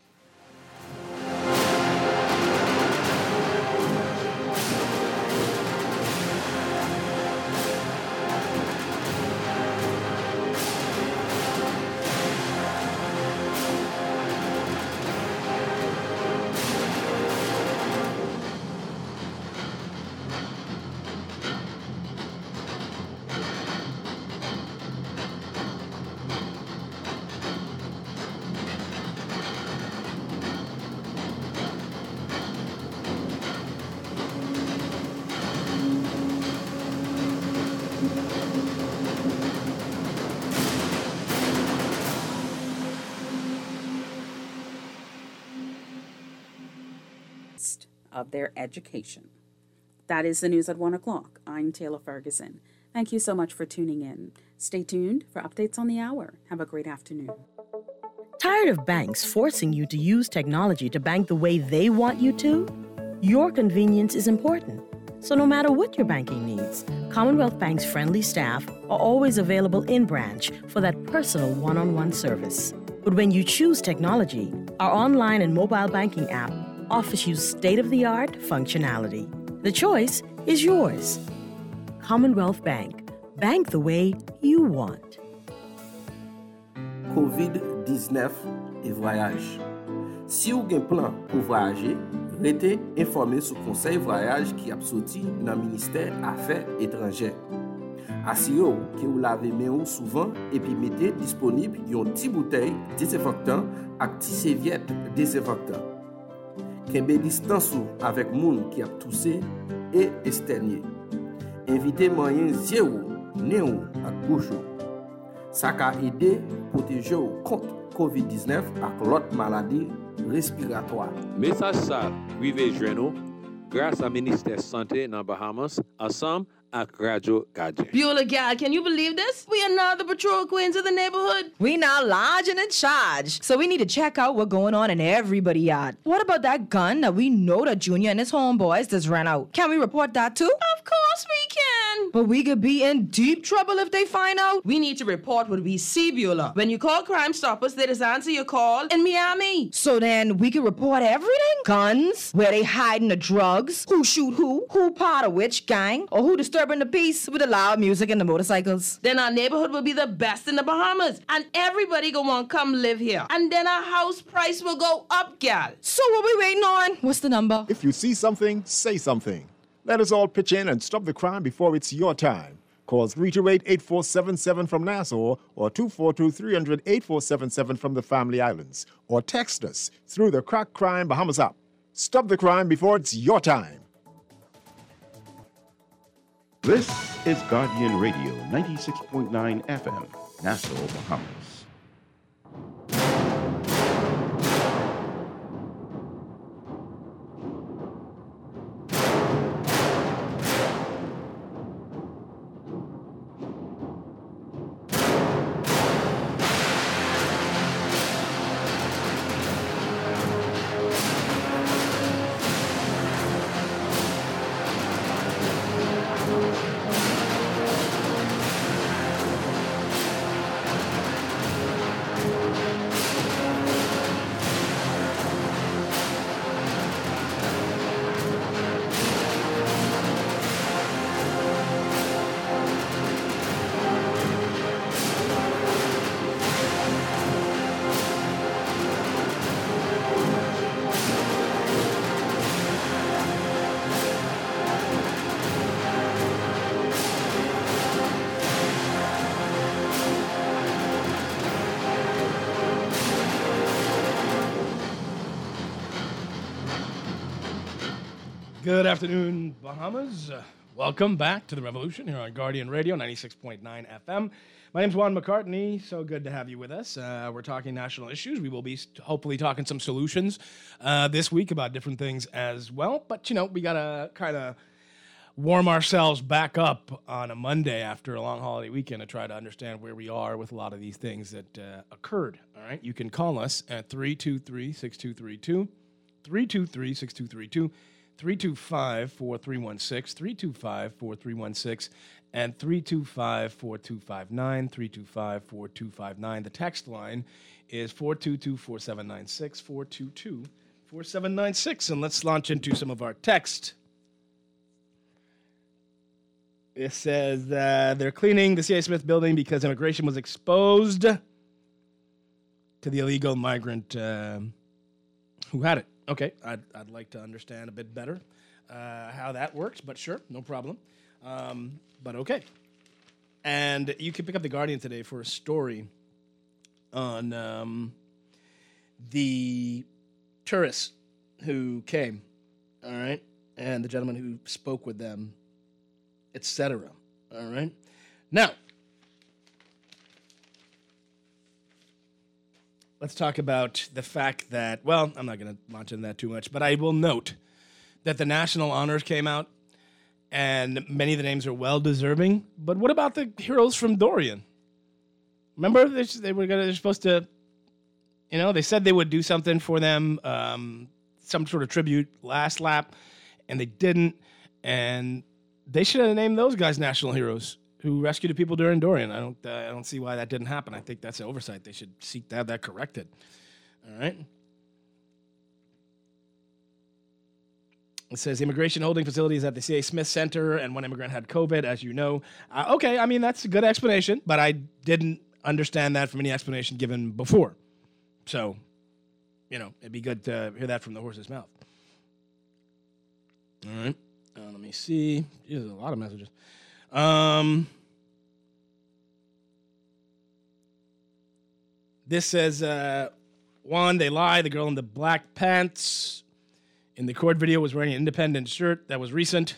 Of their education. That is the news at 1 o'clock. I'm Taylor Ferguson. Thank you so much for tuning in. Stay tuned for updates on the hour. Have a great afternoon. Tired of banks forcing you to use technology to bank the way they want you to? Your convenience is important. So no matter what your banking needs, Commonwealth Bank's friendly staff are always available in branch for that personal one-on-one service. But when you choose technology, our online and mobile banking app offers you state-of-the-art functionality. The choice is yours. Commonwealth Bank. Bank the way you want. COVID-19 et voyage. Si vous avez un plan pour voyager, restez informé sur le conseil voyage qui a sorti dans le ministère Affaires étrangères. Assurez-vous que vous lavez les mains souvent et puis mettez disponible une petite bouteille désinfectant avec petite serviette désinfectant. Kembe distance avec moun qui a toussé et esternué. Évitez moyen zéro, néo ak bouche. Ça ka aider protéger contre COVID-19 ak l'autre maladie respiratoire. Message ça, rive journaux grâce à ministère santé dans Bahamas, ensemble avec Radio Gadget. Beulah gal, can you believe this? We are now the patrol queens of the neighborhood. We now large and in charge. So we need to check out what's going on in everybody's yard. What about that gun that we know that Junior and his homeboys just ran out? Can we report that too? Of course we can. But we could be in deep trouble if they find out. We need to report what we see, Beulah. When you call Crime Stoppers, they just answer your call in Miami. So then we can report everything? Guns, where they hiding the drugs, who shoot who part of which gang, or who disturbing the peace with the loud music and the motorcycles. Then our neighborhood will be the best in the Bahamas, and everybody gonna want to come live here. And then our house price will go up, gal. So what we waiting on? What's the number? If you see something, say something. Let us all pitch in and stop the crime before it's your time. Call 328-8477 from Nassau or 242-300-8477 from the Family Islands. Or text us through the Crack Crime Bahamas app. Stop the crime before it's your time. This is Guardian Radio, 96.9 FM, Nassau, Bahamas. Good afternoon, Bahamas. Welcome back to the Revolution here on Guardian Radio, 96.9 FM. My name's Juan McCartney. So good to have you with us. We're talking national issues. We will be hopefully talking some solutions this week about different things as well. But, you know, we got to kind of warm ourselves back up on a Monday after a long holiday weekend to try to understand where we are with a lot of these things that occurred. All right. You can call us at 323-6232, 323-6232. 325-4316, 325-4316, and 325-4259, 325-4259. The text line is 422-4796, 422-4796. And let's launch into some of our text. It says they're cleaning the C.A. Smith building because immigration was exposed to the illegal migrant who had it. Okay, I'd like to understand a bit better how that works, but sure, no problem. But okay. And you can pick up The Guardian today for a story on the tourists who came, all right, and the gentleman who spoke with them, etc. All right? Now, let's talk about the fact that, well, I'm not going to launch into that too much, but I will note that the national honors came out, and many of the names are well-deserving. But what about the heroes from Dorian? Remember, they're supposed to, you know, they said they would do something for them, some sort of tribute last lap, and they didn't. And they should have named those guys national heroes who rescued the people during Dorian. I don't see why that didn't happen. I think that's an oversight. They should seek to have that corrected. All right. It says immigration holding facilities at the C.A. Smith Center, and one immigrant had COVID, as you know. Okay, I mean, that's a good explanation, but I didn't understand that from any explanation given before. So, you know, it'd be good to hear that from the horse's mouth. All right. Let me see. There's a lot of messages. This says, Juan, they lie. The girl in the black pants in the court video was wearing an independent shirt. That was recent.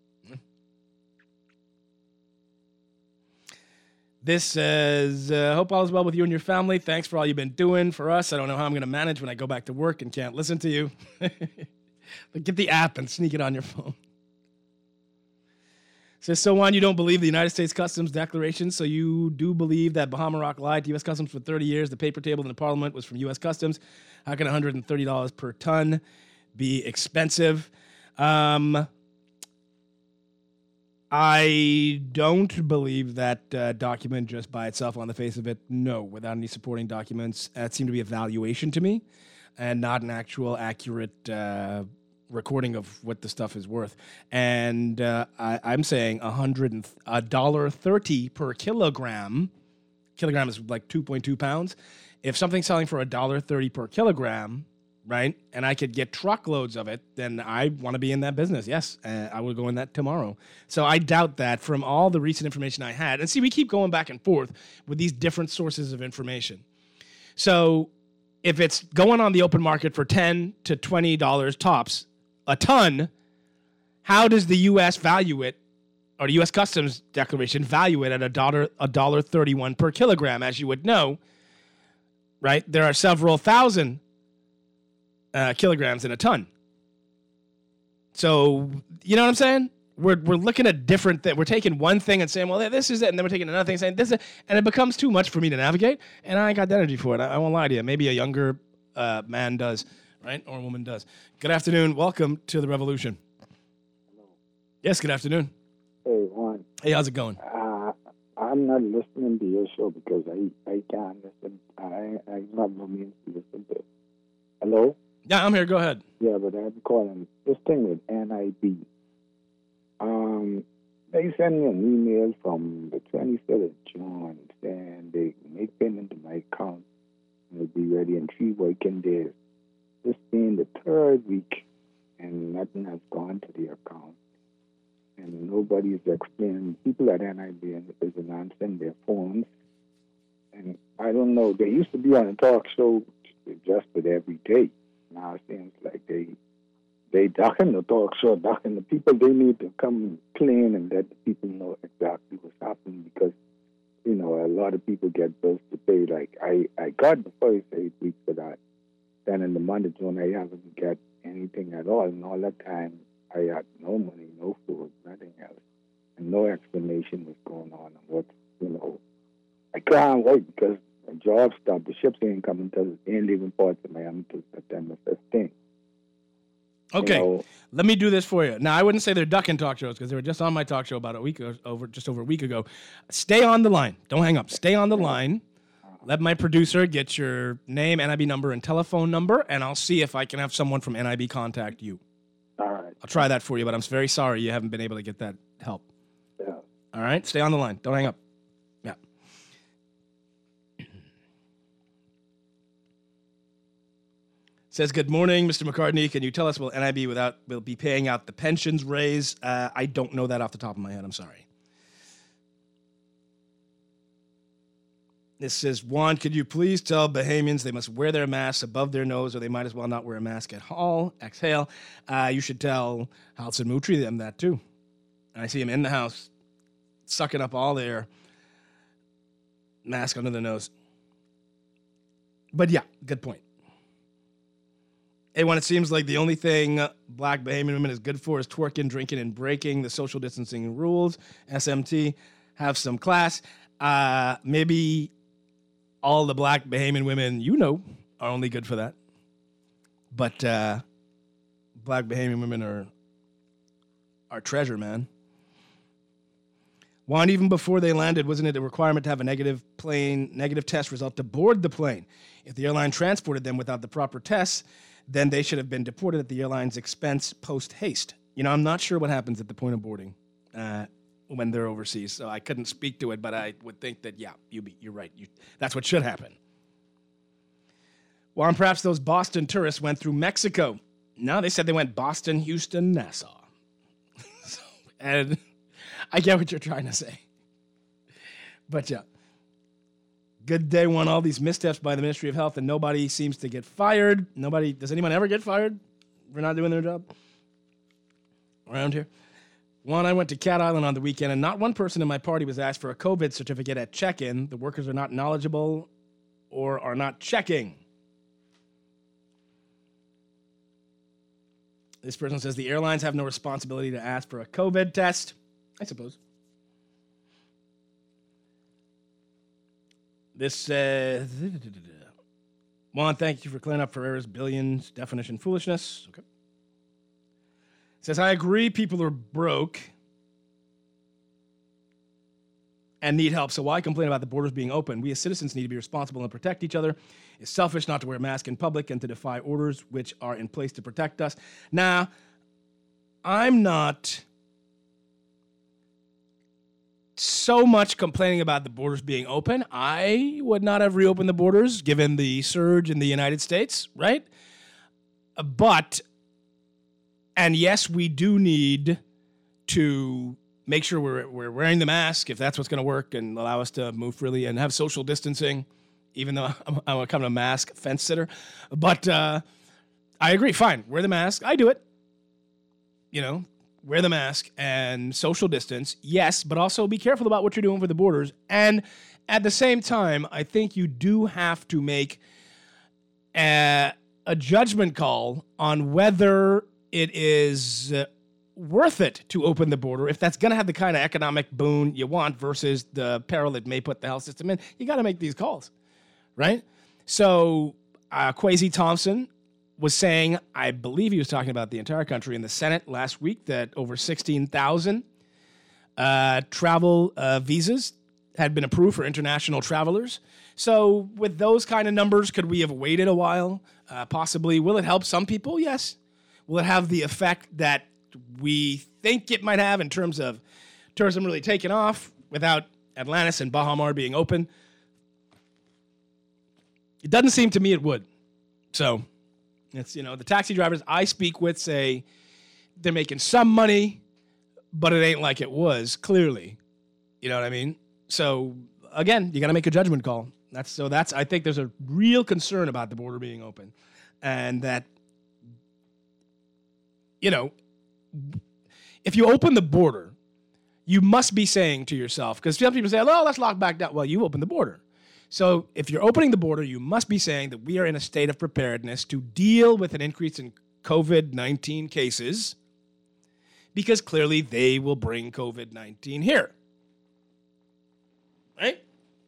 This says, hope all is well with you and your family. Thanks for all you've been doing for us. I don't know how I'm going to manage when I go back to work and can't listen to you. But get the app and sneak it on your phone. Says, so on, you don't believe the United States Customs Declaration, so you do believe that Bahama Rock lied to U.S. Customs for 30 years. The paper table in the Parliament was from U.S. Customs. How can $130 per ton be expensive? I don't believe that document just by itself on the face of it. No, without any supporting documents. It seemed to be a valuation to me and not an actual accurate recording of what the stuff is worth. And I'm saying $130 per kilogram. Kilogram is like 2.2 pounds. If something's selling for $1.30 per kilogram, right, and I could get truckloads of it, then I want to be in that business. Yes, I will go in that tomorrow. So I doubt that from all the recent information I had. And see, we keep going back and forth with these different sources of information. So if it's going on the open market for $10 to $20 tops a ton, how does the U.S. value it, or the U.S. Customs Declaration value it at $1.31 per kilogram? As you would know, right, there are several thousand kilograms in a ton. So, you know what I'm saying? We're looking at different things. We're taking one thing and saying, well, this is it. And then we're taking another thing and saying, this is it. And it becomes too much for me to navigate. And I ain't got the energy for it. I won't lie to you. Maybe a younger man does, right? Or a woman does. Good afternoon. Welcome to the Revolution. Hello. Yes, good afternoon. Hey, Juan. Hey, how's it going? I'm not listening to your show because I can't listen. I have no means to listen to it. Hello? Yeah, I'm here. Go ahead. Yeah, but I'm calling this thing with NIB. They sent me an email from the 23rd of June saying they make payment to my account and it'll be ready in 3 working days. This being the 3rd week and nothing has gone to the account. And nobody's explaining. People at NIB isn't answering their phones. And I don't know. They used to be on a talk show just every day. Now it seems like they they ducking the talk show, ducking the people. They need to come clean and let the people know exactly what's happening, because, you know, a lot of people get bills to pay. Like, I got the first 8 weeks for that. Then in the month of June, I haven't got anything at all. And all that time, I had no money, no food, nothing else. And no explanation what's going on and what, you know. I can't wait because the job stopped. The ships ain't coming until they ain't leaving ports of Miami until September 15th. Okay, You know, let me do this for you. Now, I wouldn't say they're ducking talk shows because they were just on my talk show about just over a week ago. Stay on the line. Don't hang up. Stay on the line. Let my producer get your name, NIB number, and telephone number, and I'll see if I can have someone from NIB contact you. all right. I'll try that for you, but I'm very sorry you haven't been able to get that help. Yeah. All right? Stay on the line. Don't hang up. Yeah. Says, good morning, Mr. McCartney. Can you tell us will NIB will be paying out the pensions raise? I don't know that off the top of my head. I'm sorry. This says, Juan, could you please tell Bahamians they must wear their masks above their nose or they might as well not wear a mask at all? Exhale. You should tell Halson Mutri them that too. I see him in the house sucking up all their mask under the nose. But yeah, good point. Hey, when it seems like the only thing black Bahamian women is good for is twerking, drinking, and breaking the social distancing rules. SMT, have some class. Maybe all the black Bahamian women you know are only good for that. But black Bahamian women are treasure, man. Juan, even before they landed, wasn't it a requirement to have a negative test result to board the plane? If the airline transported them without the proper tests, then they should have been deported at the airline's expense post-haste. You know, I'm not sure what happens at the point of boarding when they're overseas, so I couldn't speak to it, but I would think that, yeah, you're right. That's what should happen. Well, and perhaps those Boston tourists went through Mexico. No, they said they went Boston, Houston, Nassau. And I get what you're trying to say. But, yeah. Good day, Juan. All these missteps by the Ministry of Health, and nobody seems to get fired. Does anyone ever get fired for not doing their job around here? Juan, I went to Cat Island on the weekend, and not one person in my party was asked for a COVID certificate at check-in. The workers are not knowledgeable or are not checking. This person says the airlines have no responsibility to ask for a COVID test. I suppose. This says, Juan, thank you for clearing up Ferreira's billions definition foolishness. Okay. Says, I agree people are broke and need help, so why complain about the borders being open? We as citizens need to be responsible and protect each other. It's selfish not to wear a mask in public and to defy orders which are in place to protect us. Now, I'm not so much complaining about the borders being open. I would not have reopened the borders given the surge in the United States, right? But, and yes, we do need to make sure we're wearing the mask if that's what's going to work and allow us to move freely and have social distancing, even though I'm kind of a mask fence sitter. But I agree, fine, wear the mask. I do it. You know, wear the mask and social distance, yes, but also be careful about what you're doing for the borders. And at the same time, I think you do have to make a judgment call on whether it is worth it to open the border, if that's going to have the kind of economic boon you want versus the peril it may put the health system in. You got to make these calls, right? So Kwesi Thompson was saying, I believe he was talking about the entire country in the Senate last week, that over 16,000 travel visas had been approved for international travelers. So with those kind of numbers, could we have waited a while? Possibly. Will it help some people? Yes. Will it have the effect that we think it might have in terms of tourism really taking off without Atlantis and Baha Mar being open? It doesn't seem to me it would. So it's, you know, the taxi drivers I speak with say they're making some money, but it ain't like it was, clearly. You know what I mean? So again, you got to make a judgment call. That's I think there's a real concern about the border being open, and that if you open the border, you must be saying to yourself, because some people say, oh, let's lock back down. Well, you open the border. So if you're opening the border, you must be saying that we are in a state of preparedness to deal with an increase in COVID-19 cases, because clearly they will bring COVID-19 here. Right?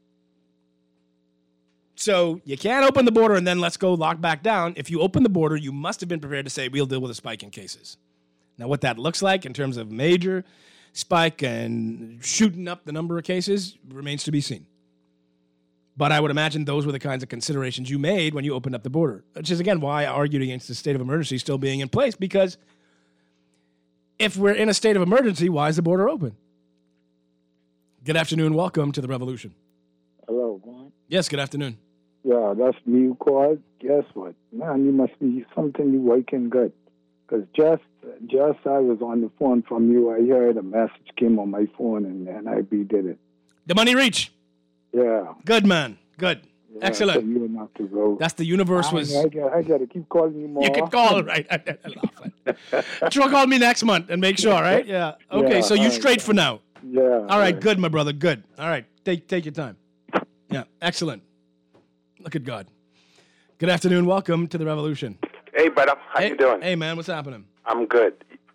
So you can't open the border and then let's go lock back down. If you open the border, you must have been prepared to say we'll deal with a spike in cases. Now, what that looks like in terms of major spike and shooting up the number of cases remains to be seen. But I would imagine those were the kinds of considerations you made when you opened up the border, which is, again, why I argued against the state of emergency still being in place, because if we're in a state of emergency, why is the border open? Good afternoon. Welcome to the Revolution. Hello, Juan. Yes, good afternoon. Yeah, that's me you called. Guess what? Man, you must be something you working good. Because just I was on the phone from you, I heard a message came on my phone, and I did it. The money reach. Yeah. Good, man. Good. Yeah, Excellent. So you not to go. That's the universe was... I got to keep calling you more. You can call, right? Try call me next month and make sure, right? Yeah. Okay, Yeah, so you all straight right. for now. Yeah. All right, good, my brother. Good. All right, take your time. Yeah, excellent. Look at God. Good afternoon. Welcome to the Revolution. Hey, brother. How you doing? Hey, man. What's happening? I'm good.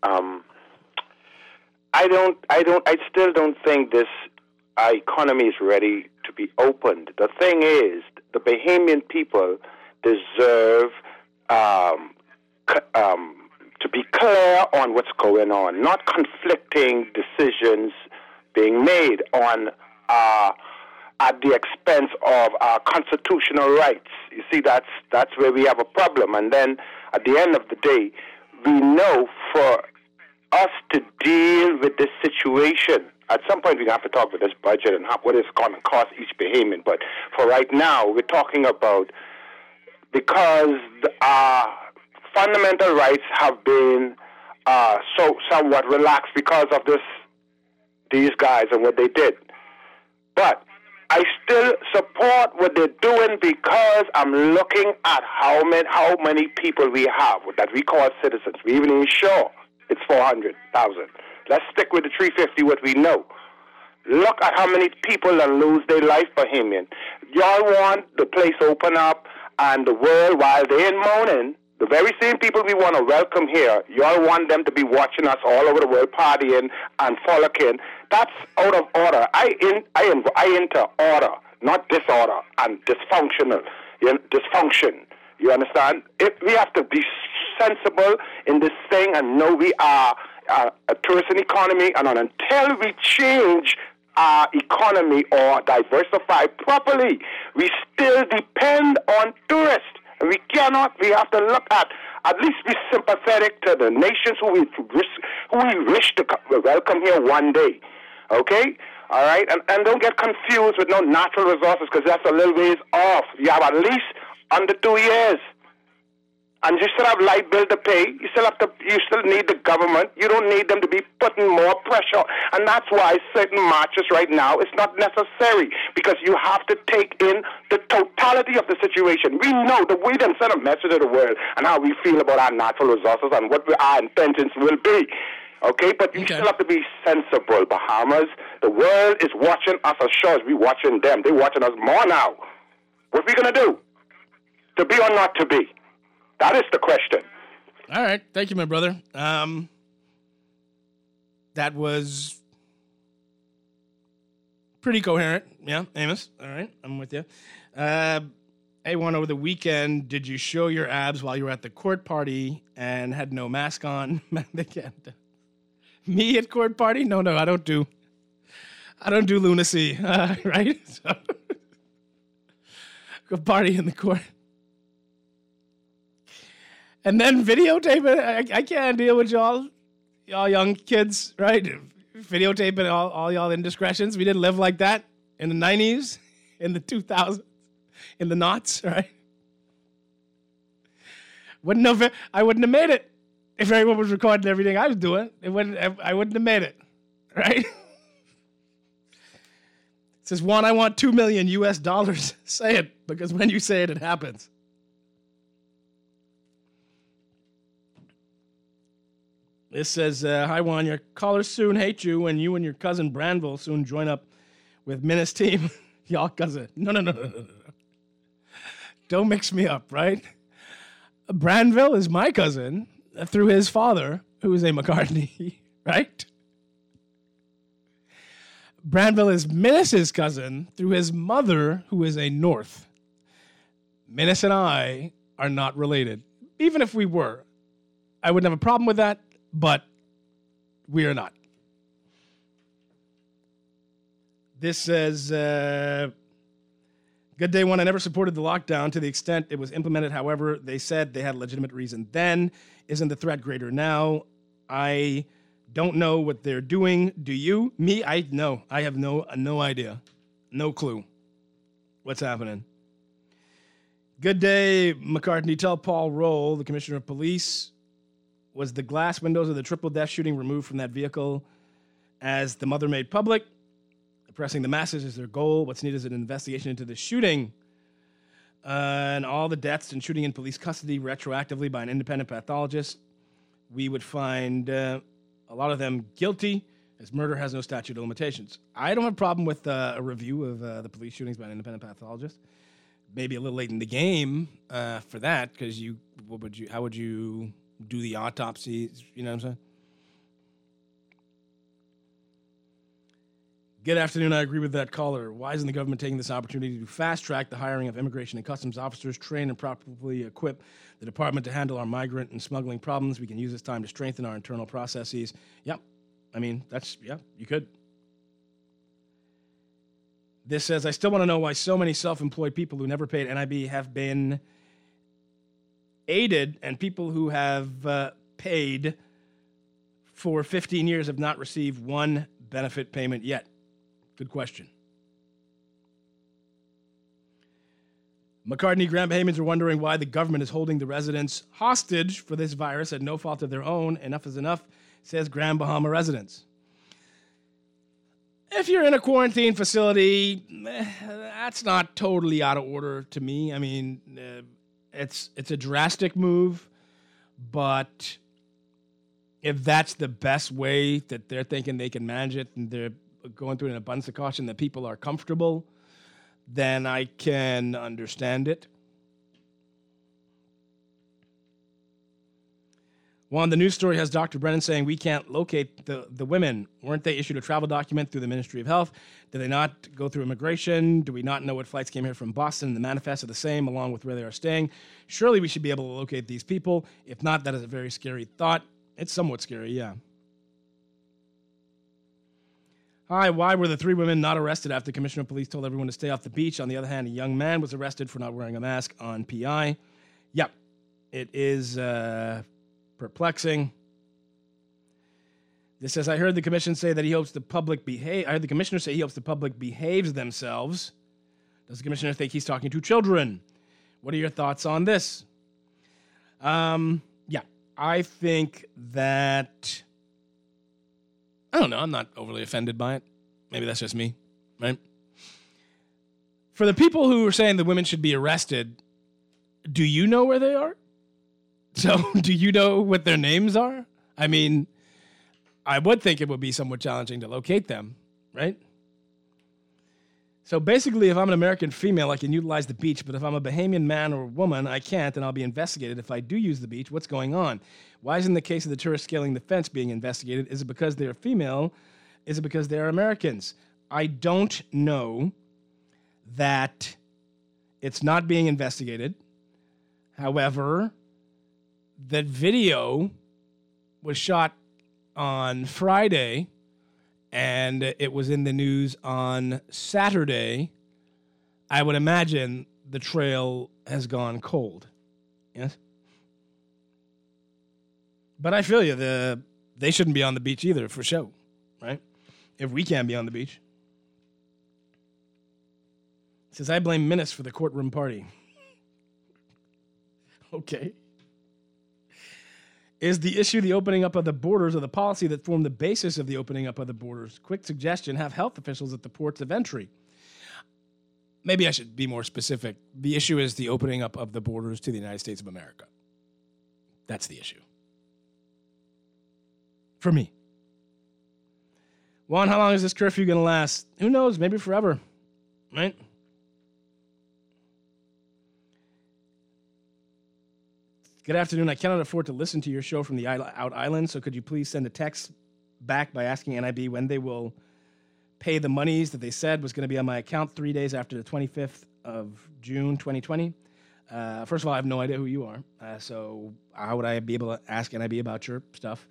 I still don't think this economy is ready to be opened. The thing is, the Bahamian people deserve to be clear on what's going on, not conflicting decisions being made on at the expense of our constitutional rights. You see, that's where we have a problem. And then at the end of the day, we know for us to deal with this situation, at some point we're going to have to talk about this budget and what it's going to cost each Bahamian. But for right now, we're talking about, because our fundamental rights have been so somewhat relaxed because of these guys and what they did. But I still support what they're doing, because I'm looking at how many people we have that we call citizens. We even ain't sure it's 400,000. Let's stick with the 350, what we know. Look at how many people that lose their life, Bahamian. Y'all want the place open up and the world, while they're in mourning, the very same people we want to welcome here, y'all want them to be watching us all over the world partying and frolicking. That's out of order. I enter order, not disorder and dysfunctional. Dysfunction. You understand? We have to be sensible in this thing and know we are a tourism economy, and until we change our economy or diversify properly, we still depend on tourists. And we have to look at least be sympathetic to the nations who we wish to welcome here one day. Okay? All right? And don't get confused with no natural resources, because that's a little ways off. You have at least under 2 years. And you still have light bill to pay. You still need the government. You don't need them to be putting more pressure. And that's why certain marches right now is not necessary, because you have to take in the totality of the situation. We know that we then send a message to the world and how we feel about our natural resources and what our intentions will be. Okay? But you still have to be sensible, Bahamas. The world is watching us as sure as we're watching them. They're watching us more now. What are we going to do? To be or not to be? That is the question. All right. Thank you, my brother. That was pretty coherent. Yeah, Amos. All right. I'm with you. Hey, one, over the weekend, did you show your abs while you were at the court party and had no mask on? They can't. Me at court party? No, I don't do lunacy, right? So, go party in the court. And then videotape it. I can't deal with y'all young kids, right? Videotaping all y'all indiscretions. We didn't live like that in the 90s, in the 2000s, in the noughts, right? I wouldn't have made it if everyone was recording everything I was doing. I wouldn't have made it, right? It says, Juan, I want $2 million US. Say it, because when you say it, it happens. This says, hi, Juan, your callers soon hate you when you and your cousin Branville soon join up with Menace team. Y'all cousin. No. Don't mix me up, right? Branville is my cousin through his father, who is a McCartney, right? Branville is Menace's cousin through his mother, who is a North. Menace and I are not related. Even if we were, I wouldn't have a problem with that, but we are not. This says, good day one, I never supported the lockdown to the extent it was implemented. However, they said they had a legitimate reason then. Isn't the threat greater now? I don't know what they're doing. Do you? Me? I have no idea. No clue what's happening. Good day, McCartney. Tell Paul Roll, the commissioner of police, was the glass windows of the triple death shooting removed from that vehicle as the mother made public? Oppressing the masses is their goal. What's needed is an investigation into the shooting and all the deaths and shooting in police custody retroactively by an independent pathologist. We would find a lot of them guilty, as murder has no statute of limitations. I don't have a problem with a review of the police shootings by an independent pathologist. Maybe a little late in the game for that, because how would you do the autopsies? You know what I'm saying? Good afternoon. I agree with that caller. Why isn't the government taking this opportunity to fast-track the hiring of immigration and customs officers, train and properly equip the department to handle our migrant and smuggling problems? We can use this time to strengthen our internal processes. Yep. I mean, you could. This says, I still want to know why so many self-employed people who never paid NIB have been aided, and people who have paid for 15 years have not received one benefit payment yet. Good question. McCartney Grand Bahamians are wondering why the government is holding the residents hostage for this virus at no fault of their own. Enough is enough, says Grand Bahama residents. If you're in a quarantine facility, that's not totally out of order to me. I mean, it's a drastic move, but if that's the best way that they're thinking they can manage it and they're going through an abundance of caution that people are comfortable, then I can understand it. One, the news story has Dr. Brennan saying we can't locate the women. Weren't they issued a travel document through the Ministry of Health? Did they not go through immigration? Do we not know what flights came here from Boston? The manifests are the same along with where they are staying. Surely we should be able to locate these people. If not, that is a very scary thought. It's somewhat scary, yeah. Hi, why were the 3 women not arrested after the Commissioner of Police told everyone to stay off the beach? On the other hand, a young man was arrested for not wearing a mask on PI. Yep, it is perplexing. This says, I heard the commission say that he hopes the public behave. I heard the commissioner say he hopes the public behaves themselves. Does the commissioner think he's talking to children? What are your thoughts on this? Yeah, I think that, I don't know, I'm not overly offended by it. Maybe that's just me, right? For the people who are saying the women should be arrested, do you know where they are? So, do you know what their names are? I mean, I would think it would be somewhat challenging to locate them, right? So basically, if I'm an American female, I can utilize the beach, but if I'm a Bahamian man or woman, I can't, and I'll be investigated. If I do use the beach, what's going on? Why isn't the case of the tourists scaling the fence being investigated? Is it because they're female? Is it because they're Americans? I don't know that it's not being investigated. However, that video was shot on Friday, and it was in the news on Saturday. I would imagine the trail has gone cold. Yes? But I feel you. They shouldn't be on the beach either, for sure, right? If we can't be on the beach. It says, I blame Menace for the courtroom party. Okay. Is the issue the opening up of the borders or the policy that formed the basis of the opening up of the borders? Quick suggestion, have health officials at the ports of entry. Maybe I should be more specific. The issue is the opening up of the borders to the United States of America. That's the issue. for me. Juan, how long is this curfew going to last? Who knows? Maybe forever, right? Good afternoon. I cannot afford to listen to your show from the out island, so could you please send a text back by asking NIB when they will pay the monies that they said was going to be on my account 3 days after the 25th of June 2020? First of all, I have no idea who you are, so how would I be able to ask NIB about your stuff?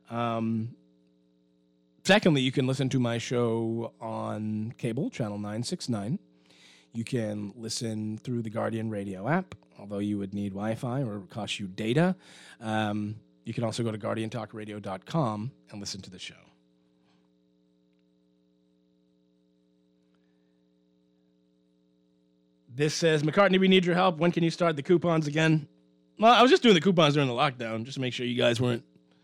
Secondly, you can listen to my show on cable, channel 969. You can listen through the Guardian Radio app, although you would need Wi-Fi or it would cost you data. You can also go to guardiantalkradio.com and listen to the show. This says, McCartney, we need your help. When can you start the coupons again? Well, I was just doing the coupons during the lockdown, just to make sure you guys weren't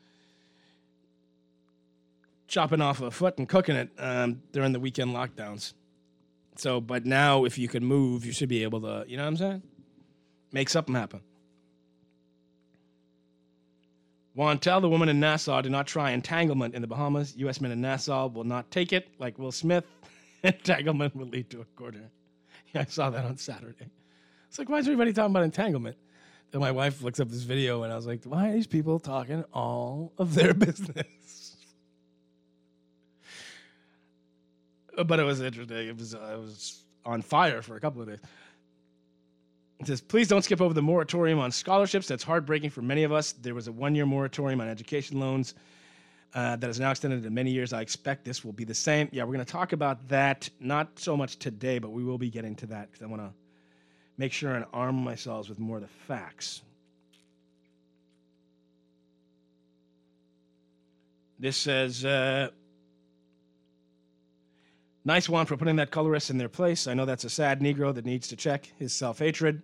chopping off a foot and cooking it during the weekend lockdowns. So, but now if you can move, you should be able to, you know what I'm saying? Make something happen. Juan, tell the woman in Nassau to not try entanglement in the Bahamas. U.S. men in Nassau will not take it, like Will Smith. Entanglement will lead to a quarter. Yeah, I saw that on Saturday. It's like, why is everybody talking about entanglement? Then my wife looks up this video, and I was like, why are these people talking all of their business? But it was interesting. I was on fire for a couple of days. It says, please don't skip over the moratorium on scholarships. That's heartbreaking for many of us. There was a 1-year moratorium on education loans that is now extended to many years. I expect this will be the same. Yeah, we're going to talk about that, not so much today, but we will be getting to that because I want to make sure and arm myself with more of the facts. This says, nice one for putting that colorist in their place. I know that's a sad Negro that needs to check his self-hatred.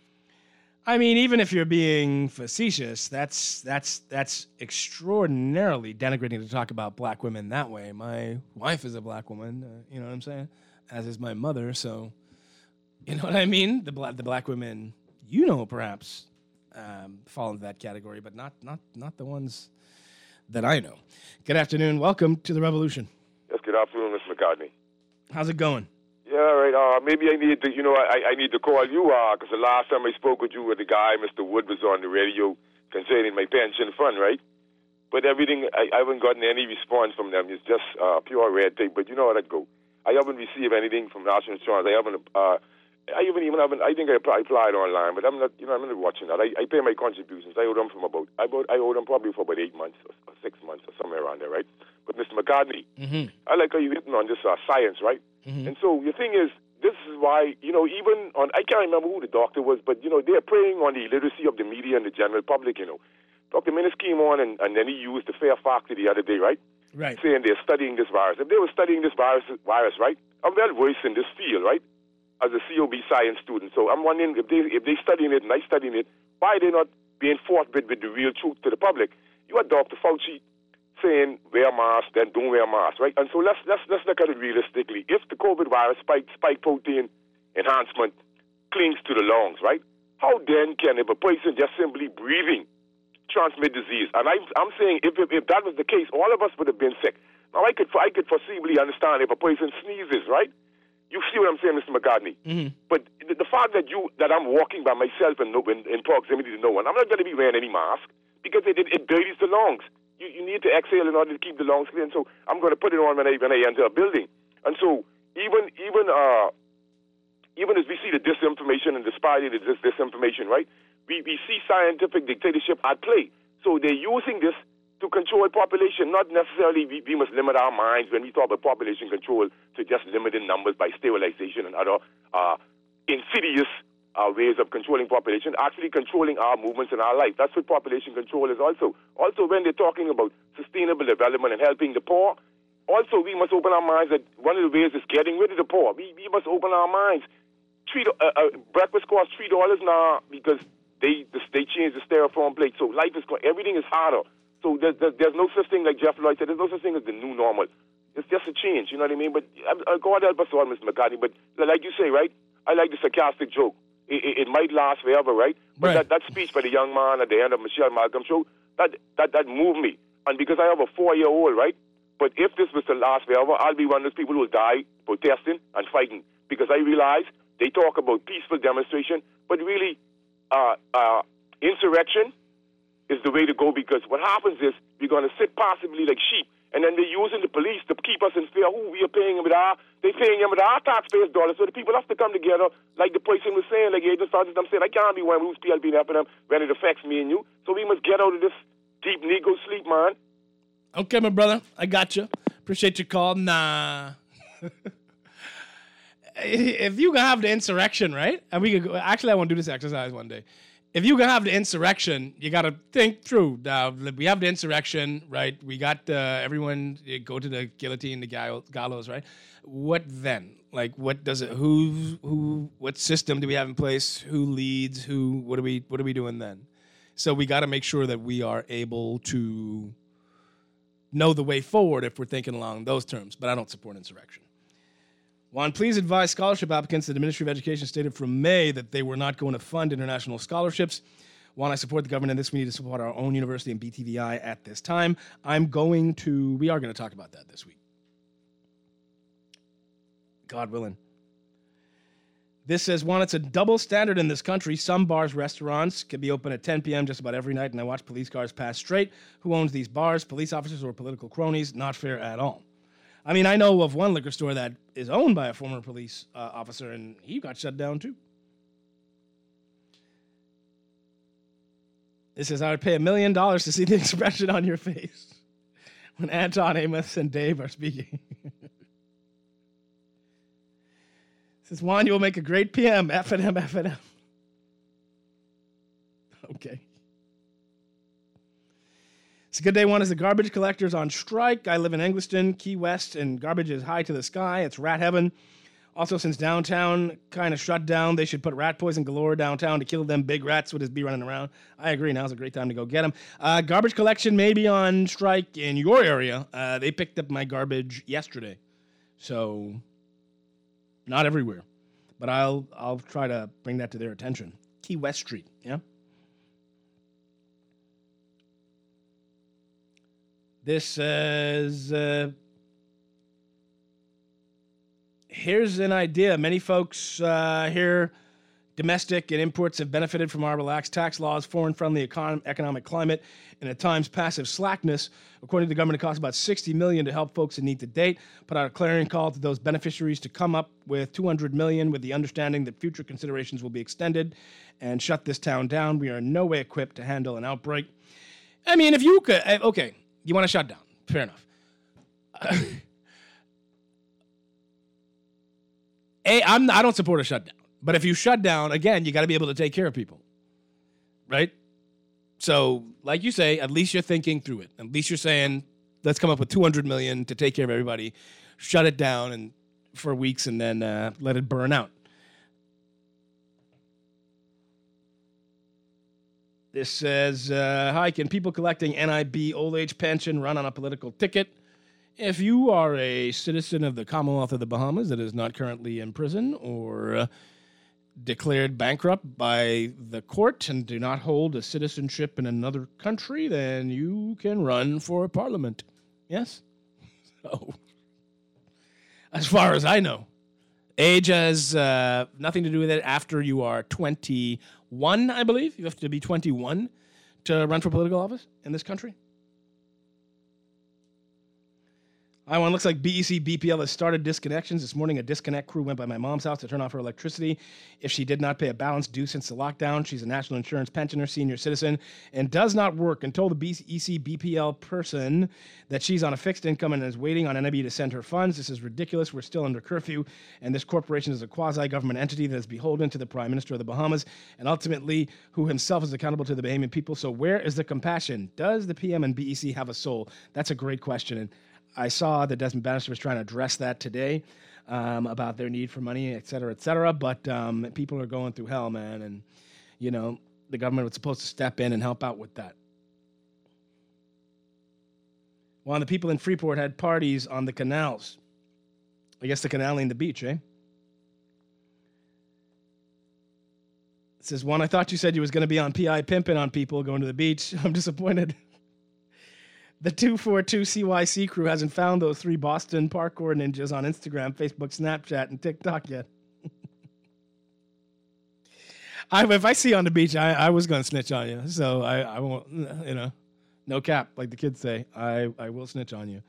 I mean, even if you're being facetious, that's extraordinarily denigrating to talk about black women that way. My wife is a black woman, you know what I'm saying? As is my mother, so you know what I mean? The black women, you know, perhaps fall into that category, but not the ones that I know. Good afternoon. Welcome to the Revolution. Yes, good afternoon, Mr. McCartney. How's it going? Yeah, all right. Maybe I need to, I need to call you because the last time I spoke with you, the guy, Mr. Wood, was on the radio concerning my pension fund, right? But everything, I haven't gotten any response from them. It's just pure red tape. But you know how that go. I haven't received anything from National Insurance. I haven't. I think I applied online, but I'm not. I'm not watching that. I pay my contributions. I owe them I owe them probably for about 8 months or 6 months or somewhere around there, right? But Mr. McCartney, I like how you're hitting on this science, right? And so the thing is, this is why, even on, I can't remember who the doctor was, but, they're preying on the illiteracy of the media and the general public, Dr. Minnis came on and then he used the fair factor the other day, right? Right. Saying they're studying this virus. If they were studying this virus, right, I'm well versed in this field, right, as a COB science student. So I'm wondering if they studying it and I studying it, why are they not being forthright with the real truth to the public? You had Dr. Fauci saying wear masks, then don't wear masks, right? And so let's look at it realistically. If the COVID virus spike protein enhancement clings to the lungs, right? How then can if a person just simply breathing transmit disease? And I'm saying if that was the case, all of us would have been sick. Now I could foreseeably understand if a person sneezes, right? You see what I'm saying, Mr. McCartney? But the fact that I'm walking by myself and in proximity to no one, I'm not going to be wearing any mask because it dirties the lungs. You need to exhale in order to keep the lungs clean. So I'm going to put it on when I enter a building. And so even as we see the disinformation and disparity of this disinformation, right? We see scientific dictatorship at play. So they're using this to control population. Not necessarily we must limit our minds when we talk about population control to just limiting numbers by sterilization and other insidious ways of controlling population, actually controlling our movements in our life. That's what population control is also. Also, when they're talking about sustainable development and helping the poor, also we must open our minds that one of the ways is getting rid of the poor. We must open our minds. Breakfast costs $3 now because they changed the styrofoam plate. So everything is harder. So there's no such thing, like Jeff Lloyd said, there's no such thing as the new normal. It's just a change, you know what I mean? But God help us all, Mr. McCartney. But like you say, right, I like the sarcastic joke. It might last forever, right? But that speech by the young man at the end of Michelle Malcolm's show, that moved me. And because I have a 4-year-old, right? But if this was to last forever, I'll be one of those people who will die protesting and fighting. Because I realize they talk about peaceful demonstration, but really insurrection is the way to go, because what happens is we're going to sit passively like sheep, and then they're using the police to keep us in fear. We are paying them they're paying them with our taxpayers' dollars, so the people have to come together, like the person was saying, like Agent Sergeant, I'm saying, I can't be one who's PLP helping them when it affects me and you, so we must get out of this deep Negro sleep, man. Okay, my brother, I got you. Appreciate your call. Nah. If you can have the insurrection, right? And we could go, actually, I want to do this exercise one day. If you can have the insurrection, you got to think through. We have the insurrection, right? We got everyone go to the guillotine, the gallows, right? What then? Like, what does it? Who? What system do we have in place? Who leads? Who? What are we doing then? So we got to make sure that we are able to know the way forward if we're thinking along those terms. But I don't support insurrection. Juan, please advise scholarship applicants that the Ministry of Education stated from May that they were not going to fund international scholarships. Juan, I support the government in this. We need to support our own university and BTVI at this time. We are going to talk about that this week. God willing. This says, Juan, it's a double standard in this country. Some bars, restaurants can be open at 10 p.m. just about every night, and I watch police cars pass straight. Who owns these bars? Police officers or political cronies? Not fair at all. I mean, I know of one liquor store that is owned by a former police officer, and he got shut down too. It says, I would pay $1 million to see the expression on your face when Anton, Amos, and Dave are speaking. It says, Juan, you'll make a great PM. F&M, F&M. Okay. It's a good day. One is the garbage collectors on strike. I live in Engliston, Key West, and garbage is high to the sky. It's rat heaven. Also, since downtown kind of shut down, they should put rat poison galore downtown to kill them big rats would just be running around. I agree. Now's a great time to go get them. Garbage collection may be on strike in your area. They picked up my garbage yesterday. So, not everywhere. But I'll try to bring that to their attention. Key West Street, yeah? This says, here's an idea. Many folks here, domestic and imports, have benefited from our relaxed tax laws, foreign-friendly economic climate, and at times passive slackness. According to the government, it costs about $60 million to help folks in need to date. Put out a clarion call to those beneficiaries to come up with $200 million with the understanding that future considerations will be extended and shut this town down. We are in no way equipped to handle an outbreak. I mean, if you could, okay. You want to shut down. Fair enough. I don't support a shutdown. But if you shut down, again, you got to be able to take care of people. Right? So, like you say, at least you're thinking through it. At least you're saying, let's come up with $200 million to take care of everybody. Shut it down and for weeks and then let it burn out. This says, hi, can people collecting NIB old age pension run on a political ticket? If you are a citizen of the Commonwealth of the Bahamas that is not currently in prison or declared bankrupt by the court and do not hold a citizenship in another country, then you can run for parliament. Yes? So, as far as I know, age has nothing to do with it after you are 21, I believe. You have to be 21 to run for political office in this country. One looks like BEC BPL has started disconnections. This morning, a disconnect crew went by my mom's house to turn off her electricity. If she did not pay a balance due since the lockdown, she's a national insurance pensioner, senior citizen, and does not work, and told the BEC BPL person that she's on a fixed income and is waiting on NIB to send her funds. This is ridiculous. We're still under curfew, and this corporation is a quasi-government entity that is beholden to the Prime Minister of the Bahamas, and ultimately who himself is accountable to the Bahamian people. So where is the compassion? Does the PM and BEC have a soul? That's a great question, and I saw that Desmond Bannister was trying to address that today about their need for money, et cetera, but people are going through hell, man, and, you know, the government was supposed to step in and help out with that. Well, the people in Freeport had parties on the canals. I guess the canaling the beach, eh? It says, Juan, I thought you said you was going to be on PI pimping on people going to the beach. I'm disappointed. The 242 CYC crew hasn't found those 3 Boston parkour ninjas on Instagram, Facebook, Snapchat, and TikTok yet. If I see you on the beach, I was going to snitch on you. So I won't, no cap, like the kids say. I will snitch on you.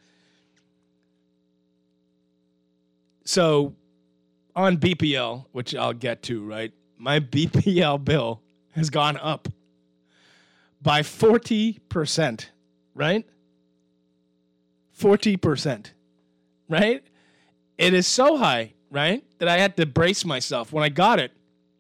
So on BPL, which I'll get to, right? My BPL bill has gone up by 40%, right? 40%, right? It is so high, right, that I had to brace myself. When I got it,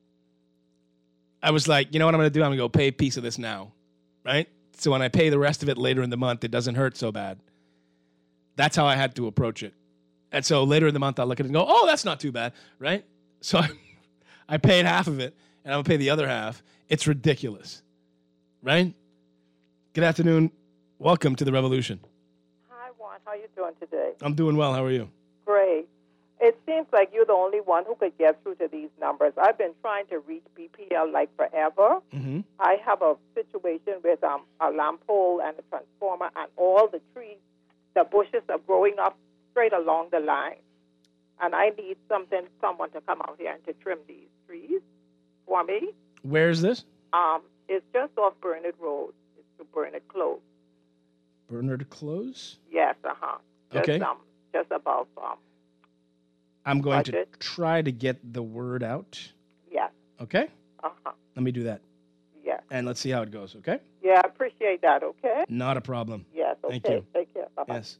I was like, you know what I'm going to do? I'm going to go pay a piece of this now, right? So when I pay the rest of it later in the month, it doesn't hurt so bad. That's how I had to approach it. And so later in the month, I'll look at it and go, oh, that's not too bad, right? So I paid half of it, and I'm going to pay the other half. It's ridiculous, right? Good afternoon. Welcome to the revolution. Hi, Juan. How you doing today? I'm doing well. How are you? Great. It seems like you're the only one who could get through to these numbers. I've been trying to reach BPL like forever. Mm-hmm. I have a situation with a lamp pole and a transformer, and all the trees, the bushes are growing up straight along the line. And I need someone to come out here and to trim these trees for me. Where is this? It's just off Bernard Road. It's to Bernard Close. Bernard Close? Yes, Okay. Just above. I'm going budget. to try to get the word out. Yes. Okay? Uh-huh. Let me do that. Yes. And let's see how it goes, okay? Yeah, I appreciate that, okay? Not a problem. Yes, okay. Thank you. Take care. Bye-bye. Yes.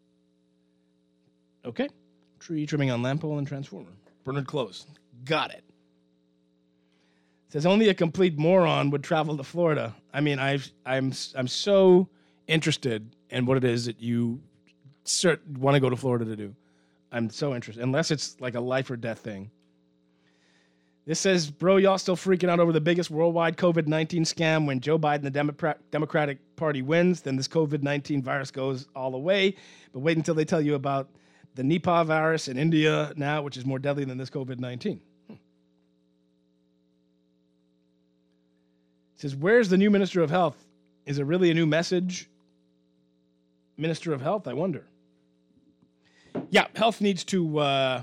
Okay. Tree trimming on lamp pole and transformer. Bernard Close. Got it. Says only a complete moron would travel to Florida. I mean, I'm so interested in what it is that you want to go to Florida to do. I'm so interested, unless it's like a life or death thing. This says, bro, y'all still freaking out over the biggest worldwide COVID-19 scam. When Joe Biden, the Democratic Party, wins, then this COVID-19 virus goes all away. But wait until they tell you about the Nipah virus in India now, which is more deadly than this COVID-19. It says, where's the new Minister of Health? Is it really a new message? Minister of Health, I wonder. Yeah, health needs to...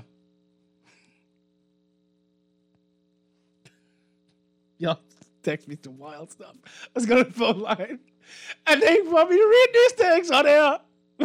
Y'all text me some wild stuff. I was going to the phone line, and they want me to read these things on air.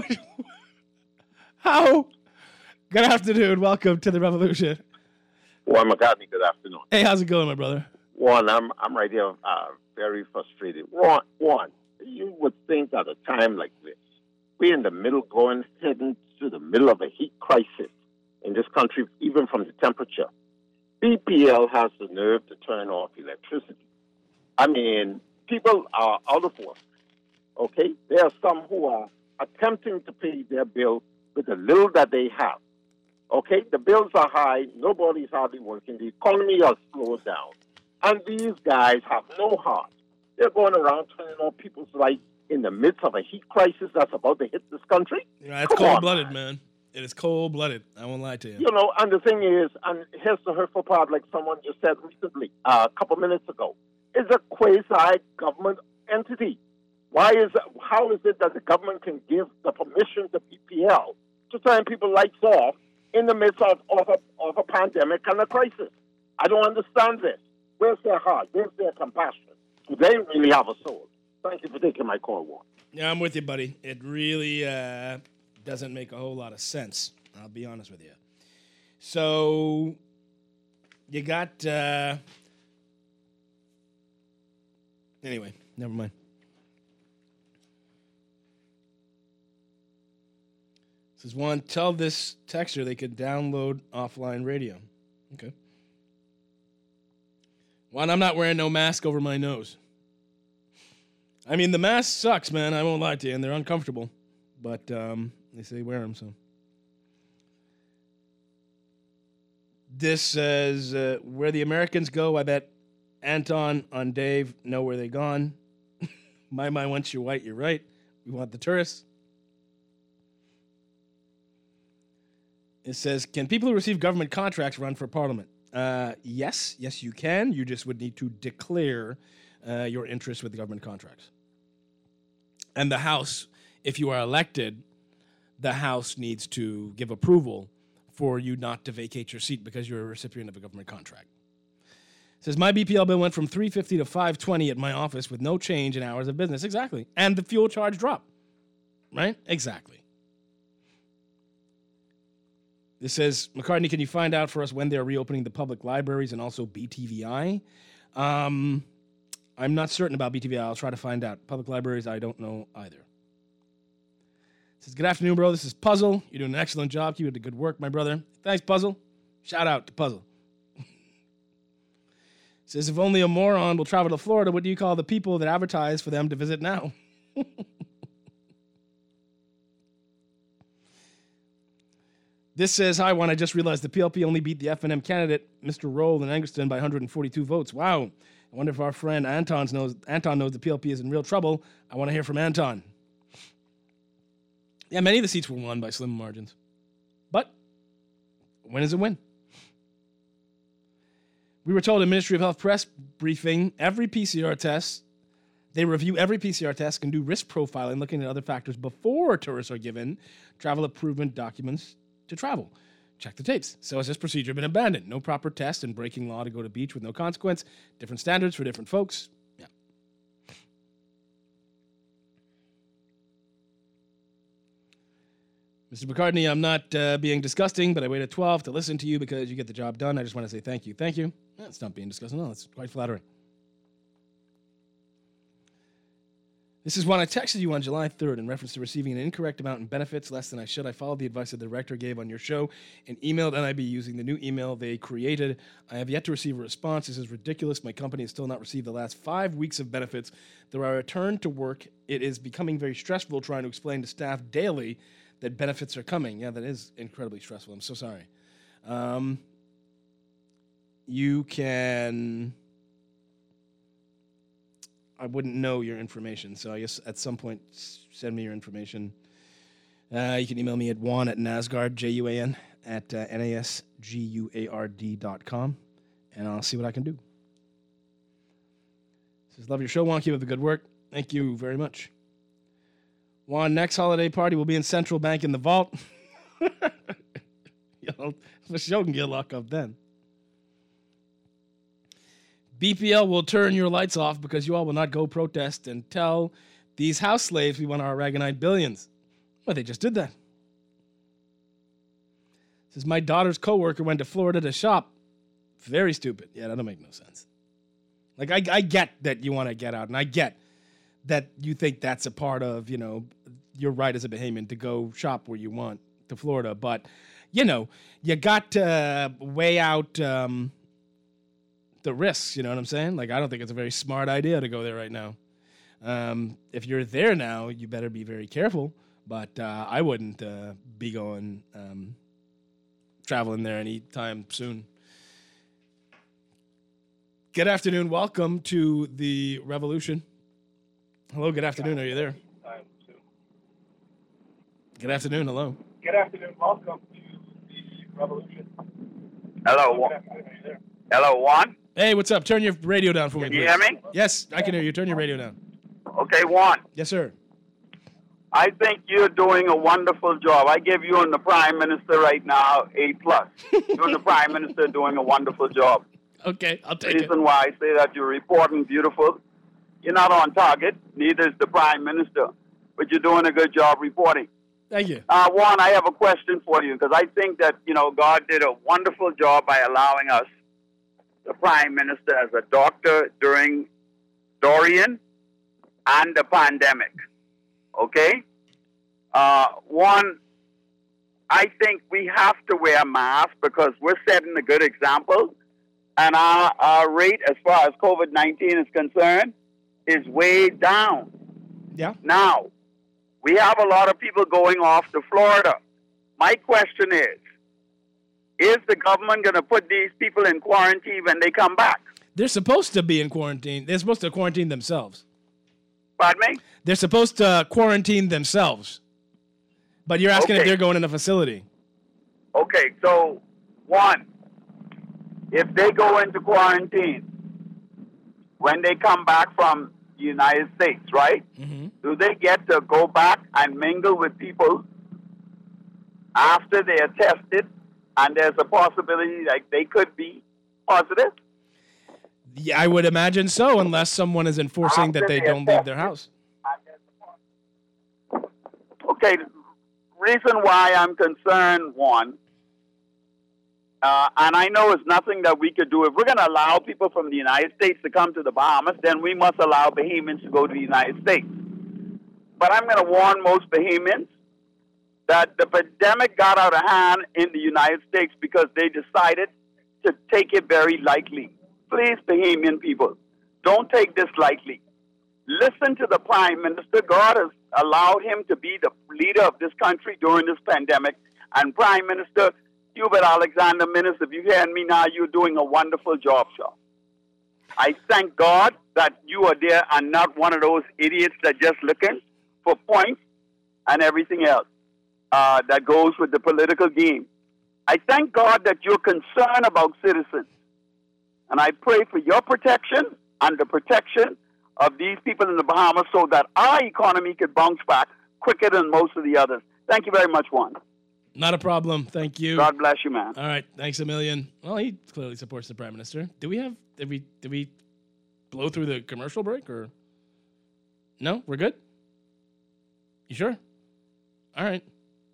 How? Good afternoon. Welcome to the revolution. Juan McCartney, good afternoon. Hey, how's it going, my brother? Juan, I'm right here very frustrated. Juan, you would think at a time like this, we're in the middle, heading to the middle of a heat crisis in this country, even from the temperature. BPL has the nerve to turn off electricity. I mean, people are out of work, okay? There are some who are attempting to pay their bill with the little that they have, okay? The bills are high. Nobody's hardly working. The economy has slowed down. And these guys have no heart. They're going around turning on people's lights in the midst of a heat crisis that's about to hit this country. Yeah, it's cold-blooded, man. It is cold-blooded. I won't lie to you. You know, and the thing is, and here's the hurtful part, like someone just said recently, a couple minutes ago, is a quasi-government entity. How is it that the government can give the permission to BPL to turn people's lights off in the midst of a pandemic and a crisis? I don't understand this. Where's their heart? Where's their compassion? Do they really have a soul? Thank you for taking my call, Juan. Yeah, I'm with you, buddy. It really doesn't make a whole lot of sense. I'll be honest with you. So you got... Anyway, never mind. Says Juan, tell this texter they can download offline radio. Okay. Juan, I'm not wearing no mask over my nose. I mean, the mask sucks, man. I won't lie to you, and they're uncomfortable. But they say wear them, so. This says, where the Americans go, I bet Anton on Dave know where they gone. My mind, once you're white, you're right. We want the tourists. It says, can people who receive government contracts run for parliament? Yes, you can. You just would need to declare your interest with the government contracts. And the House if you are elected, the House needs to give approval for you not to vacate your seat because you're a recipient of a government contract. It says, my BPL bill went from $3.50 to $5.20 at my office with no change in hours of business. Exactly. And the fuel charge dropped. Right? Exactly. This says, McCartney, can you find out for us when they're reopening the public libraries and also BTVI? I'm not certain about BTVI. I'll try to find out. Public libraries, I don't know either. It says, good afternoon, bro. This is Puzzle. You're doing an excellent job. Keep up the good work, my brother. Thanks, Puzzle. Shout out to Puzzle. Says, if only a moron will travel to Florida, what do you call the people that advertise for them to visit now? This says, hi, Juan. I just realized the PLP only beat the FNM candidate, Mr. Roll in Angerston, by 142 votes. Wow. I wonder if our friend Anton knows the PLP is in real trouble. I want to hear from Anton. Yeah, many of the seats were won by slim margins. But a win is a win. We were told in Ministry of Health press briefing, every PCR test, they review every PCR test and do risk profiling, looking at other factors before tourists are given travel improvement documents to travel. Check the tapes. So has this procedure been abandoned? No proper test and breaking law to go to beach with no consequence. Different standards for different folks. Yeah. Mr. McCartney, I'm not being disgusting, but I waited 12 to listen to you because you get the job done. I just want to say thank you. Thank you. It's not being disgusting. No, it's quite flattering. This is when I texted you on July 3rd in reference to receiving an incorrect amount in benefits, less than I should. I followed the advice that the director gave on your show and emailed NIB using the new email they created. I have yet to receive a response. This is ridiculous. My company has still not received the last 5 weeks of benefits. Though I returned to work, it is becoming very stressful trying to explain to staff daily that benefits are coming. Yeah, that is incredibly stressful. I'm so sorry. You can... I wouldn't know your information, so I guess at some point send me your information. You can email me at Juan at Nasguard, Juan, at NASGUARD.com, and I'll see what I can do. Says, love your show, Juan. Keep up the good work. Thank you very much. Juan, next holiday party will be in Central Bank in the vault. The show can get locked up then. BPL will turn your lights off because you all will not go protest and tell these house slaves we want our Aragonite billions. Well, they just did that. Says, my daughter's coworker went to Florida to shop. Very stupid. Yeah, that don't make no sense. Like, I get that you want to get out, and I get that you think that's a part of, your right as a Bahamian to go shop where you want to Florida. But, you got to weigh out... the risks, you know what I'm saying? Like, I don't think it's a very smart idea to go there right now. If you're there now, you better be very careful. But I wouldn't be going traveling there anytime soon. Good afternoon. Welcome to the Revolution. Hello, good afternoon. Are you there? Good afternoon. Hello. Good afternoon. Welcome to the Revolution. Hello. Hello, Juan. Hey, what's up? Turn your radio down for me, please. Can you hear me? Yes, I can hear you. Turn your radio down. Okay, Juan. Yes, sir. I think you're doing a wonderful job. I give you and the Prime Minister right now A+. You and the Prime Minister doing a wonderful job. Okay, I'll take it. The reason why I say that you're reporting beautiful, you're not on target, neither is the Prime Minister, but you're doing a good job reporting. Thank you. Juan, I have a question for you, because I think that, God did a wonderful job by allowing us the Prime Minister as a doctor during Dorian and the pandemic. Okay? One, I think we have to wear masks because we're setting a good example. And our rate as far as COVID-19 is concerned is way down. Yeah. Now, we have a lot of people going off to Florida. My question is the government going to put these people in quarantine when they come back? They're supposed to be in quarantine. They're supposed to quarantine themselves. Pardon me? They're supposed to quarantine themselves. But you're asking if they're going in a facility. Okay, so, one, if they go into quarantine, when they come back from, the United States, right? Do they get to go back and mingle with people after they are tested and there's a possibility that they could be positive? Yeah, I would imagine so, unless someone is enforcing that they don't leave their house. Okay, reason why I'm concerned, one, and I know it's nothing that we could do. If we're going to allow people from the United States to come to the Bahamas, then we must allow Bahamians to go to the United States. But I'm going to warn most Bahamians that the pandemic got out of hand in the United States because they decided to take it very lightly. Please, Bahamian people, don't take this lightly. Listen to the Prime Minister. God has allowed him to be the leader of this country during this pandemic. And Prime Minister Hubert Alexander Minnis, if you're hearing me now, you're doing a wonderful job, sir. I thank God that you are there and not one of those idiots that just looking for points and everything else that goes with the political game. I thank God that you're concerned about citizens. And I pray for your protection and the protection of these people in the Bahamas so that our economy can bounce back quicker than most of the others. Thank you very much, Juan. Not a problem. Thank you. God bless you, man. All right. Thanks a million. Well, he clearly supports the Prime Minister. Did we blow through the commercial break or? No? We're good? You sure? All right.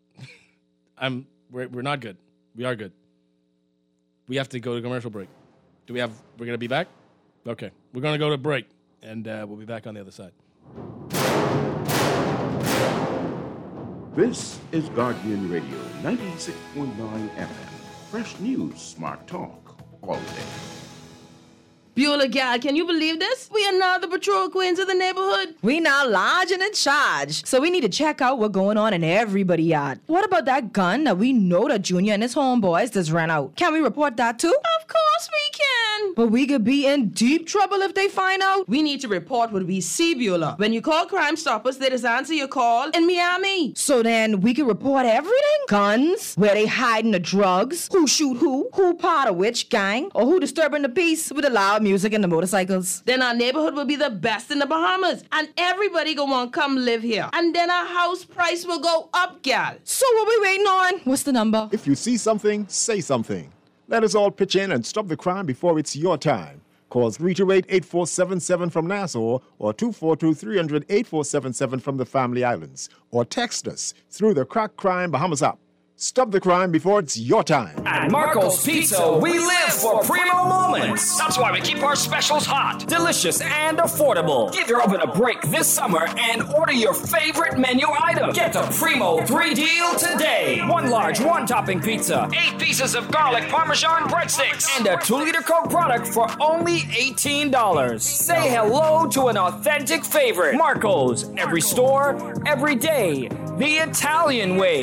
We're not good. We are good. We have to go to commercial break. We're going to be back? Okay. We're going to go to break, and we'll be back on the other side. This is Guardian Radio, 96.9 FM. Fresh news, smart talk, all day. Beulah gal, can you believe this? We are now the patrol queens of the neighborhood. We now large and in charge. So we need to check out what's going on in everybody's yard. What about that gun that we know that Junior and his homeboys just ran out? Can we report that too? Of course we can. But we could be in deep trouble if they find out. We need to report what we see, Beulah. When you call Crime Stoppers, they just answer your call in Miami. So then we can report everything? Guns, where they hiding the drugs, who shoot who part of which gang, or who disturbing the peace with the loud music and the motorcycles. Then our neighborhood will be the best in the Bahamas, and everybody gonna want to come live here. And then our house price will go up, gal. So what we waiting on? What's the number? If you see something, say something. Let us all pitch in and stop the crime before it's your time. Call 328-8477 from Nassau or 242-300-8477 from the Family Islands. Or text us through the Crack Crime Bahamas app. Stop the crime before it's your time. At Marco's Pizza, we live for primo moments. That's why we keep our specials hot, delicious, and affordable. Give your oven a break this summer and order your favorite menu item. Get the Primo 3 deal today. 1 large, 1 topping pizza, 8 pieces of garlic Parmesan breadsticks, and a 2-liter Coke product for only $18. Say hello to an authentic favorite. Marco's, every store, every day, the Italian way.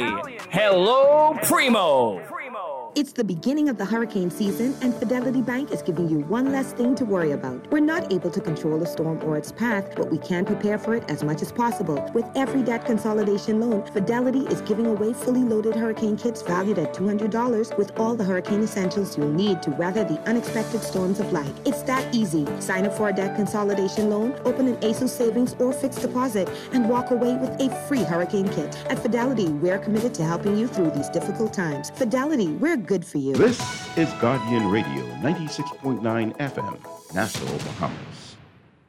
Hello, Primo. It's the beginning of the hurricane season, and Fidelity Bank is giving you one less thing to worry about. We're not able to control a storm or its path, but we can prepare for it as much as possible. With every debt consolidation loan, Fidelity is giving away fully loaded hurricane kits valued at $200 with all the hurricane essentials you'll need to weather the unexpected storms of life. It's that easy. Sign up for a debt consolidation loan, open an ASUS savings or fixed deposit, and walk away with a free hurricane kit. At Fidelity, we're committed to helping you through these difficult times. Fidelity, we're good for you. This is Guardian Radio, 96.9 FM, Nassau, Bahamas.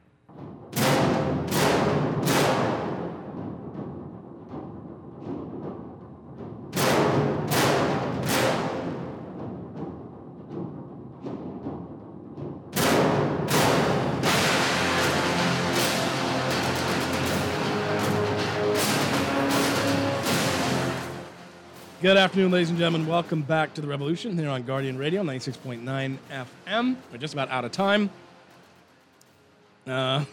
Good afternoon, ladies and gentlemen. Welcome back to The Revolution here on Guardian Radio, 96.9 FM. We're just about out of time. Let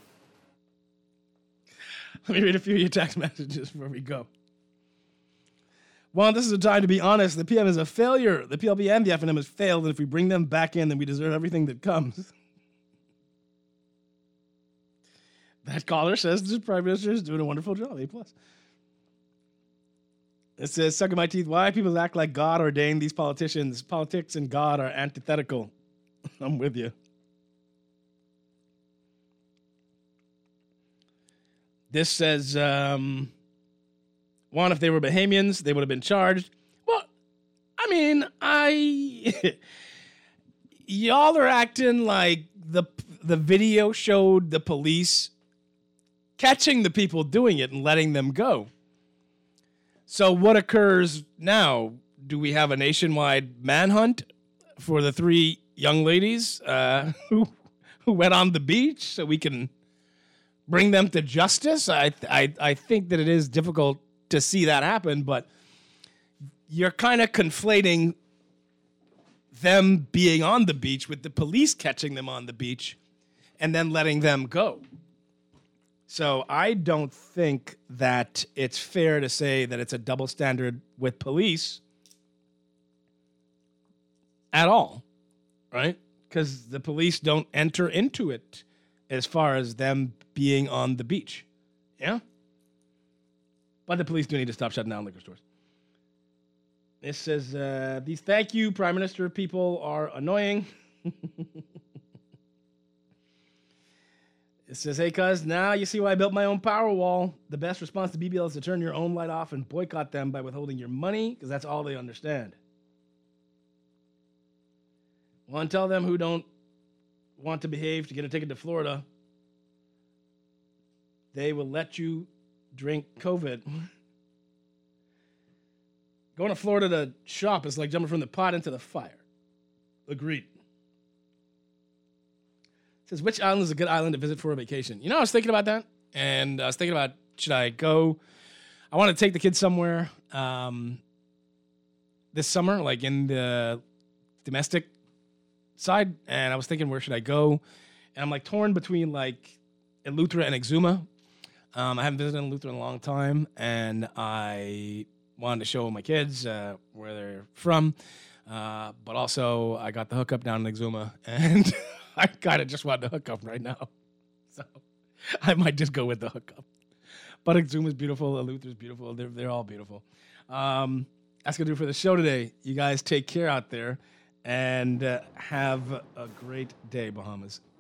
me read a few of your text messages before we go. Well, this is a time to be honest. The PM is a failure. The PLP and the FNM has failed, and if we bring them back in, then we deserve everything that comes. That caller says the Prime Minister is doing a wonderful job. A+. It says, sucking my teeth, why people act like God ordained these politicians? Politics and God are antithetical. I'm with you. This says, one, if they were Bahamians, they would have been charged. Well, I mean, y'all are acting like the video showed the police catching the people doing it and letting them go. So what occurs now? Do we have a nationwide manhunt for the 3 young ladies who went on the beach so we can bring them to justice? I think that it is difficult to see that happen, but you're kind of conflating them being on the beach with the police catching them on the beach and then letting them go. So I don't think that it's fair to say that it's a double standard with police at all, right? Because the police don't enter into it as far as them being on the beach. Yeah? But the police do need to stop shutting down liquor stores. It says, these thank you, Prime Minister people are annoying. It says, hey, cuz, now you see why I built my own power wall. The best response to BBL is to turn your own light off and boycott them by withholding your money, because that's all they understand. Well, and tell them who don't want to behave to get a ticket to Florida, they will let you drink COVID. Going to Florida to shop is like jumping from the pot into the fire. Agreed. It says, which island is a good island to visit for a vacation? You know, I was thinking about that, and I was thinking about, should I go? I want to take the kids somewhere this summer, like in the domestic side, and I was thinking, where should I go? And I'm like torn between like Eleuthera and Exuma. I haven't visited Eleuthera in a long time, and I wanted to show my kids where they're from, but also I got the hookup down in Exuma, and I kind of just want the hookup right now, so I might just go with the hookup. But Exuma's beautiful, Eleuthera's beautiful, they're all beautiful. That's gonna do it for the show today. You guys take care out there, and have a great day, Bahamas.